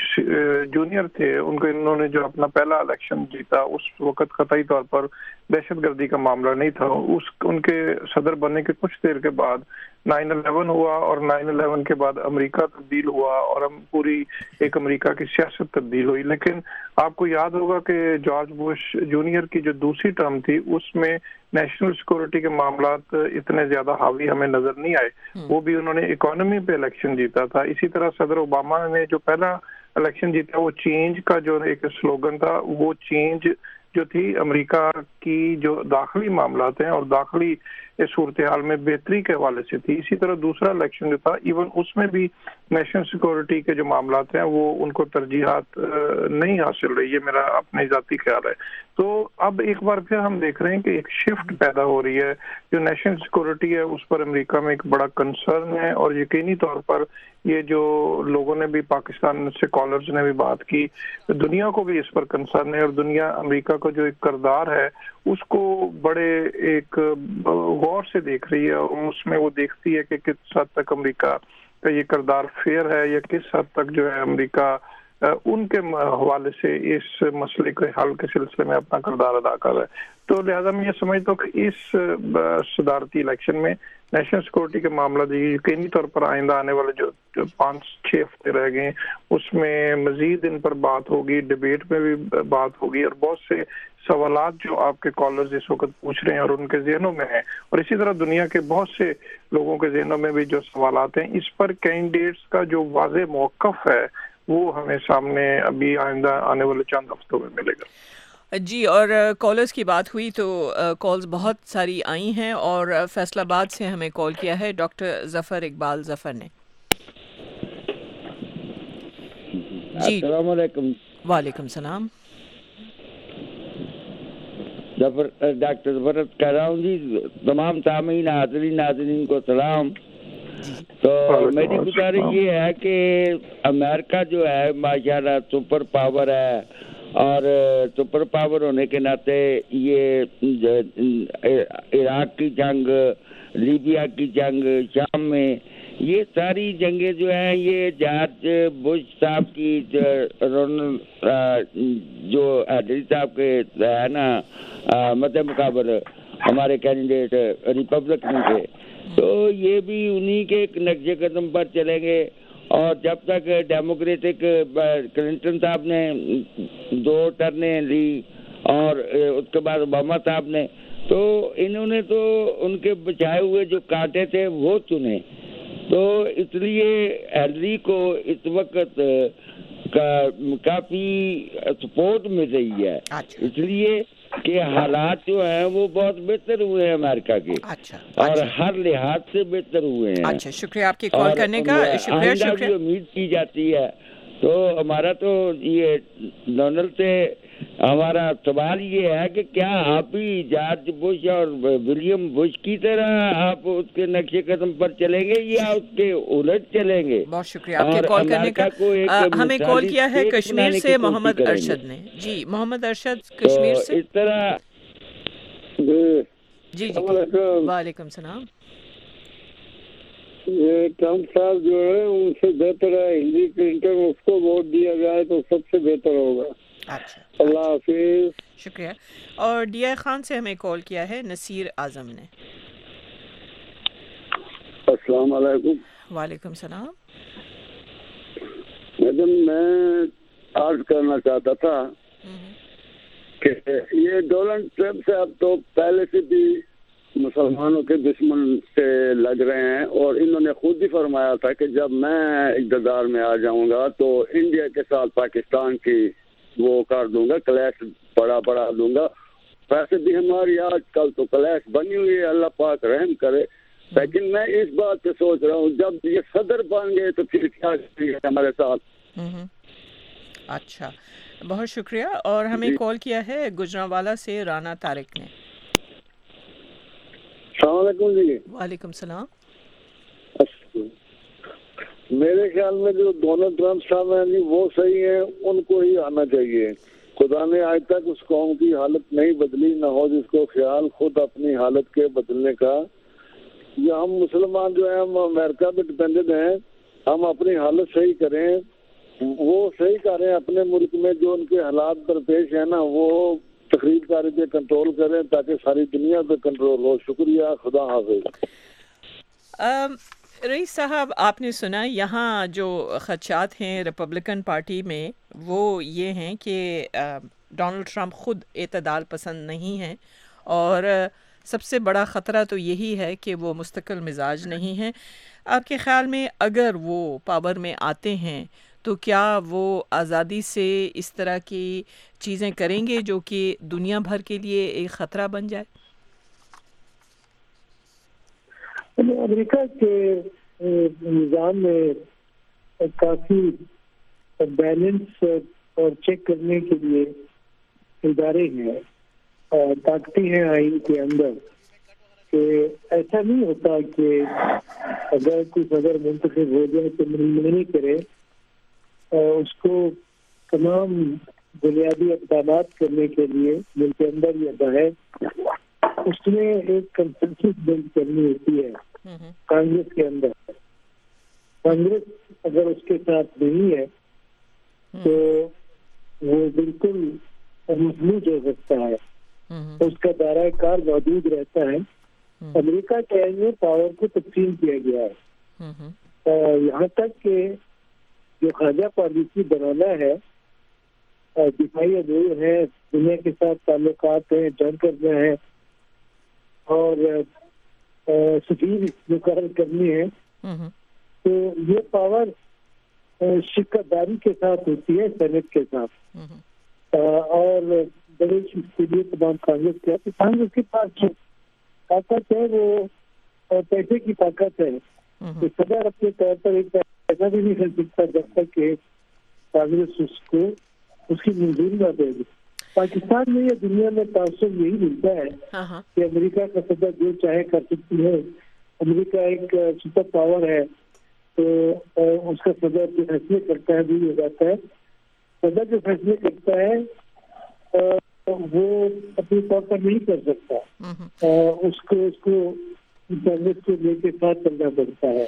جونیئر تھے انہوں نے جو اپنا پہلا الیکشن جیتا اس وقت قطعی طور پر دہشت گردی کا معاملہ نہیں تھا. ان کے صدر بننے کے کچھ دیر کے بعد 9/11 ہوا اور 9/11 کے بعد امریکہ تبدیل ہوا اور ہم پوری ایک امریکہ کی سیاست تبدیل ہوئی. لیکن آپ کو یاد ہوگا کہ جارج بش جونیئر کی جو دوسری ٹرم تھی اس میں نیشنل سیکورٹی کے معاملات اتنے زیادہ حاوی ہمیں نظر نہیں آئے. وہ بھی انہوں نے اکانومی پہ الیکشن جیتا تھا. اسی طرح صدر اوباما نے جو پہلا الیکشن جیتا وہ چینج کا جو ایک سلوگن تھا وہ چینج جو تھی امریکہ کی جو داخلی معاملات ہیں اور داخلی صورتحال میں بہتری کے حوالے سے تھی. اسی طرح دوسرا الیکشن جو تھا ایون اس میں بھی نیشنل سیکورٹی کے جو معاملات ہیں وہ ان کو ترجیحات نہیں حاصل رہی. یہ میرا اپنے ذاتی خیال ہے. تو اب ایک بار پھر ہم دیکھ رہے ہیں کہ ایک شفٹ پیدا ہو رہی ہے. جو نیشنل سیکورٹی ہے اس پر امریکہ میں ایک بڑا کنسرن ہے اور یقینی طور پر یہ جو لوگوں نے بھی پاکستان سے کالرز نے بھی بات کی دنیا کو بھی اس پر کنسرن ہے اور دنیا امریکہ کا جو ایک کردار ہے اس کو بڑے ایک غور سے دیکھ رہی ہے اور اس میں وہ دیکھتی ہے کہ کس حد تک امریکہ کا یہ کردار فیئر ہے یا کس حد تک جو ہے امریکہ ان کے حوالے سے اس مسئلے کے حل کے سلسلے میں اپنا کردار ادا کر رہا ہے. تو لہذا میں یہ سمجھتا ہوں کہ اس صدارتی الیکشن میں نیشنل سیکورٹی کے معاملات یقینی طور پر آئندہ آنے والے جو 5-6 ہفتے رہ گئے اس میں مزید ان پر بات ہوگی, ڈیبیٹ میں بھی بات ہوگی اور بہت سے سوالات جو آپ کے کالرز اس وقت پوچھ رہے ہیں اور ان کے ذہنوں میں ہیں اور اسی طرح دنیا کے بہت سے لوگوں کے ذہنوں میں بھی جو سوالات ہیں اس پر کینڈیڈیٹس کا جو واضح موقف ہے وہ ہمیں سامنے ابھی آئندہ آنے والے چند ہفتوں میں ملے گا. جی, اور کالرز کی بات ہوئی تو کالز بہت ساری آئی ہیں اور فیصل آباد سے ہمیں کال کیا ہے ڈاکٹر ظفر اقبال ظفر نے. جی السلام علیکم. وعلیکم السلام. ڈاکٹر ظفر کہہ رہا ہوں جی. تمام سامعین ناظرین کو سلام. تو میری گزارش یہ ہے کہ امریکہ جو ہے ماشاءاللہ سپر پاور ہے اور سپر پاور ہونے کے ناطے یہ عراق کی جنگ, لیبیا کی جنگ, شام میں یہ ساری جنگیں جو ہیں یہ جارج بش صاحب کی جو ہیڈری صاحب کے ہے نا مد مقابل ہمارے کینڈیڈیٹ ریپبلکن کے, تو یہ بھی انہی کے ایک نقش قدم پر چلیں گے. اور جب تک ڈیموکریٹک کلنٹن صاحب نے 2 ٹرنیں لی اور اس کے بعد اوباما صاحب نے, تو انہوں نے تو ان کے بچائے ہوئے جو کانٹے تھے وہ چنے. تو اس لیے ہیلری کو اس وقت کافی سپورٹ مل رہی ہے, اس لیے کہ حالات جو ہیں وہ بہت بہتر ہوئے ہیں امریکہ کے اور ہر لحاظ سے بہتر ہوئے ہیں. اچھا, شکریہ آپ کی کال کرنے کا. شکریہ. بھی امید کی جاتی ہے. تو ہمارا تو یہ ڈونلڈ سے ہمارا سوال یہ ہے کہ کیا آپ بھی جارج بش اور ولیم بش کی طرح آپ اس کے نقش قدم پر چلیں گے یا اس کے الٹ چلیں گے؟ بہت شکریہ آپ کے کال کرنے کا. ہمیں کال کیا ہے کشمیر سے محمد ارشد نے. جی محمد ارشد کشمیر سے. اس طرح جی وعلیکم السلام. یہ ٹرمپ صاحب جو ہے ان سے بہتر ہے ہلری کلنٹن, اس کو ووٹ دیا جائے تو سب سے بہتر ہوگا. اچھا, اللہ حافظ. شکریہ. اور ڈی آئی خان سے ہمیں کال کیا ہے نصیر اعظم نے. السلام علیکم. وعلیکم السلام. میڈم میں عرض کرنا چاہتا تھا کہ یہ ڈونلڈ ٹرمپ سے اب تو پہلے سے بھی مسلمانوں کے دشمن سے لگ رہے ہیں اور انہوں نے خود ہی فرمایا تھا کہ جب میں اقتدار میں آ جاؤں گا تو انڈیا کے ساتھ پاکستان کی وہ کر دوں گا, کلیش بڑا دوں گا. ویسے بھی ہماری آج کل تو کلیش بنی ہوئی ہے, اللہ پاک رحم کرے. لیکن میں اس بات پہ سوچ رہا ہوں جب یہ صدر بن گئے تو پھر کیا کریں گے ہمارے ساتھ. اچھا, بہت شکریہ. اور ہمیں کال کیا ہے گجرانوالا سے رانا طارق نے. السلام علیکم جی. وعلیکم السلام. میرے خیال میں جو ڈونلڈ ٹرمپ صاحب ہیں جی وہ صحیح ہیں, ان کو ہی آنا چاہیے. خدا نے آج تک اس قوم کی حالت نہیں بدلی, نہ ہو جس کو خیال خود اپنی حالت کے بدلنے کا. یہ ہم مسلمان جو ہیں ہم امریکہ پہ ڈپینڈنٹ ہیں, ہم اپنی حالت صحیح کریں, وہ صحیح کریں اپنے ملک میں جو ان کے حالات درپیش ہیں نا, وہ تقریر کاری پہ کنٹرول کریں تاکہ ساری دنیا پہ کنٹرول ہو. شکریہ, خدا حافظ. رئیس صاحب, آپ نے سنا یہاں جو خدشات ہیں ریپبلکن پارٹی میں وہ یہ ہیں کہ ڈونلڈ ٹرمپ خود اعتدال پسند نہیں ہیں, اور سب سے بڑا خطرہ تو یہی ہے کہ وہ مستقل مزاج نہیں ہیں. آپ کے خیال میں اگر وہ پاور میں آتے ہیں تو کیا وہ آزادی سے اس طرح کی چیزیں کریں گے جو کہ دنیا بھر کے لیے ایک خطرہ بن جائے؟ امریکہ کے نظام میں کافی بیلنس اور چیک کرنے کے لیے ادارے ہیں اور طاقتیں ہیں آئین کے اندر, کہ ایسا نہیں ہوتا کہ اگر کوئی صدر منتخب ہو جائے تو نہیں کرے, اس کو تمام بنیادی اقدامات کرنے کے لیے ملک کے اندر یا باہر اس میں ایک کنسنسس بلڈ کرنی ہوتی ہے کانگریس کے اندر. کانگریس اگر اس کے ساتھ نہیں ہے تو وہ بالکل مفلوج ہو سکتا ہے, اس کا دائرہ کار موجود رہتا ہے. امریکہ کے آئین میں پاور کو تقسیم کیا گیا ہے, یہاں تک کہ جو خارجہ پالیسی بنانا ہے, دفاعی امور ہے, دنیا کے ساتھ تعلقات ہیں, جنگ کرنا ہے اور سفیر مقرر کرنی ہے, تو یہ پاور شرکت داری کے ساتھ ہوتی ہے سینٹ کے ساتھ, اور بڑے کے لیے تمام کانگریس کے, کانگریس کے پاس جو طاقت ہے وہ پیسے کی طاقت ہے. صدر اپنے طور پر ایک پیسہ بھی نہیں کر سکتا جب تک کہ کانگریس اس کو اس کی منظوری نہ دے گی. پاکستان میں یا دنیا میں تعصب یہی ملتا ہے کہ امریکہ کا صدر جو چاہے کر سکتی ہے. امریکہ ایک سپر پاور ہے تو اس کا صدر جو فیصلے کرتا ہے وہ ہو جاتا ہے. صدر جو فیصلے کرتا ہے وہ اپنے طور پر نہیں کر سکتا, اس کو کانگریس کو لے کے ساتھ چلنا پڑتا ہے.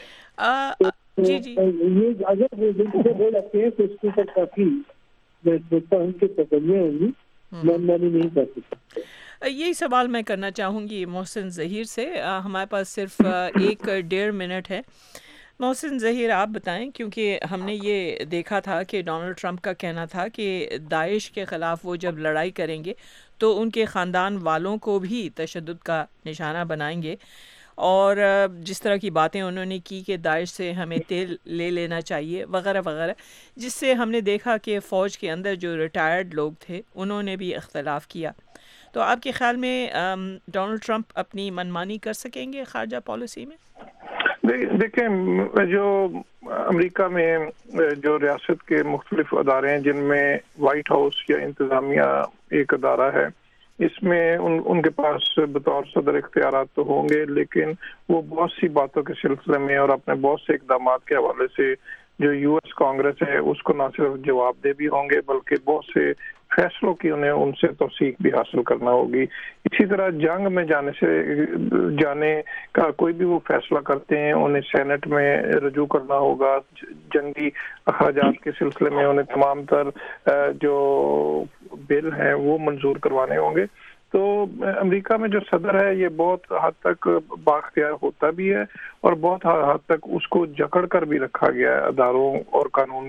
یہ اگر وہ بول جاتے ہیں تو اس کے اوپر کافی میں سوچتا ہوں کہ پابندیاں ہوں گی, مانی نہیں کر سکتے. یہی سوال میں کرنا چاہوں گی محسن ظہیر سے. ہمارے پاس صرف 1.5 منٹ ہے. محسن ظہیر, آپ بتائیں, کیونکہ ہم نے یہ دیکھا تھا کہ ڈونلڈ ٹرمپ کا کہنا تھا کہ داعش کے خلاف وہ جب لڑائی کریں گے تو ان کے خاندان والوں کو بھی تشدد کا نشانہ بنائیں گے, اور جس طرح کی باتیں انہوں نے کی کہ داعش سے ہمیں تیل لے لینا چاہیے وغیرہ وغیرہ, جس سے ہم نے دیکھا کہ فوج کے اندر جو ریٹائرڈ لوگ تھے انہوں نے بھی اختلاف کیا. تو آپ کے خیال میں ڈونلڈ ٹرمپ اپنی منمانی کر سکیں گے خارجہ پالیسی میں؟ دیکھیں, جو امریکہ میں جو ریاست کے مختلف ادارے ہیں جن میں وائٹ ہاؤس یا انتظامیہ ایک ادارہ ہے, اس میں ان کے پاس بطور صدر اختیارات تو ہوں گے, لیکن وہ بہت سی باتوں کے سلسلے میں اور اپنے بہت سے اقدامات کے حوالے سے جو یو ایس کانگریس ہے اس کو نہ صرف جواب دہ بھی ہوں گے بلکہ بہت سے فیصلوں کی انہیں ان سے توثیق بھی حاصل کرنا ہوگی. اسی طرح جنگ میں جانے کا کوئی بھی وہ فیصلہ کرتے ہیں انہیں سینٹ میں رجوع کرنا ہوگا. جنگی اخراجات کے سلسلے میں انہیں تمام تر جو بل ہیں وہ منظور کروانے ہوں گے. تو امریکہ میں جو صدر ہے یہ بہت حد تک بااختیار ہوتا بھی ہے اور بہت حد تک اس کو جکڑ کر بھی رکھا گیا ہے اداروں اور قانون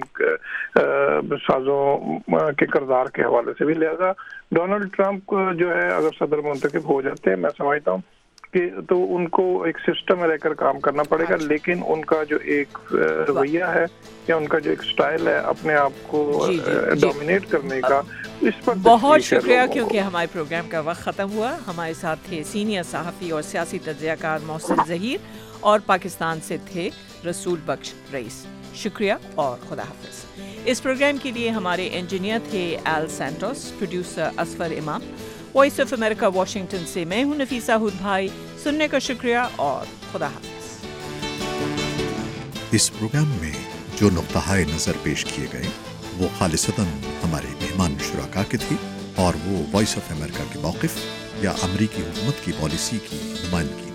سازوں کے کردار کے حوالے سے بھی. لہذا ڈونلڈ ٹرمپ جو ہے اگر صدر منتخب ہو جاتے ہیں, میں سمجھتا ہوں کہ تو ان کو ایک سسٹم میں رہ کر کام کرنا پڑے گا, لیکن ان کا جو ایک رویہ ہے یا ان کا جو ایک سٹائل ہے اپنے آپ کو ڈومینیٹ کرنے کا, اس پر بہت شکریہ. کیونکہ ہمارے پروگرام کا وقت ختم ہوا. ہمارے ساتھ تھے سینئر صحافی اور سیاسی تجزیہ کار محسن ظہیر, اور پاکستان سے تھے رسول بخش رئیس. شکریہ اور خدا حافظ. اس پروگرام کے لیے ہمارے انجینئر تھے ایل سینٹوس, پروڈیوسر اسفر امام. وائس آف امریکہ واشنگٹن سے میں ہوں نفیسہ ہود بھائی. سننے کا شکریہ اور خدا حافظ. اس پروگرام میں جو نقطۂ نظر پیش کیے گئے وہ خالصتاً ہمارے مہمان شرکاء کے تھے اور وہ وائس آف امریکہ کے موقف یا امریکی حکومت کی پالیسی کی نمائندگی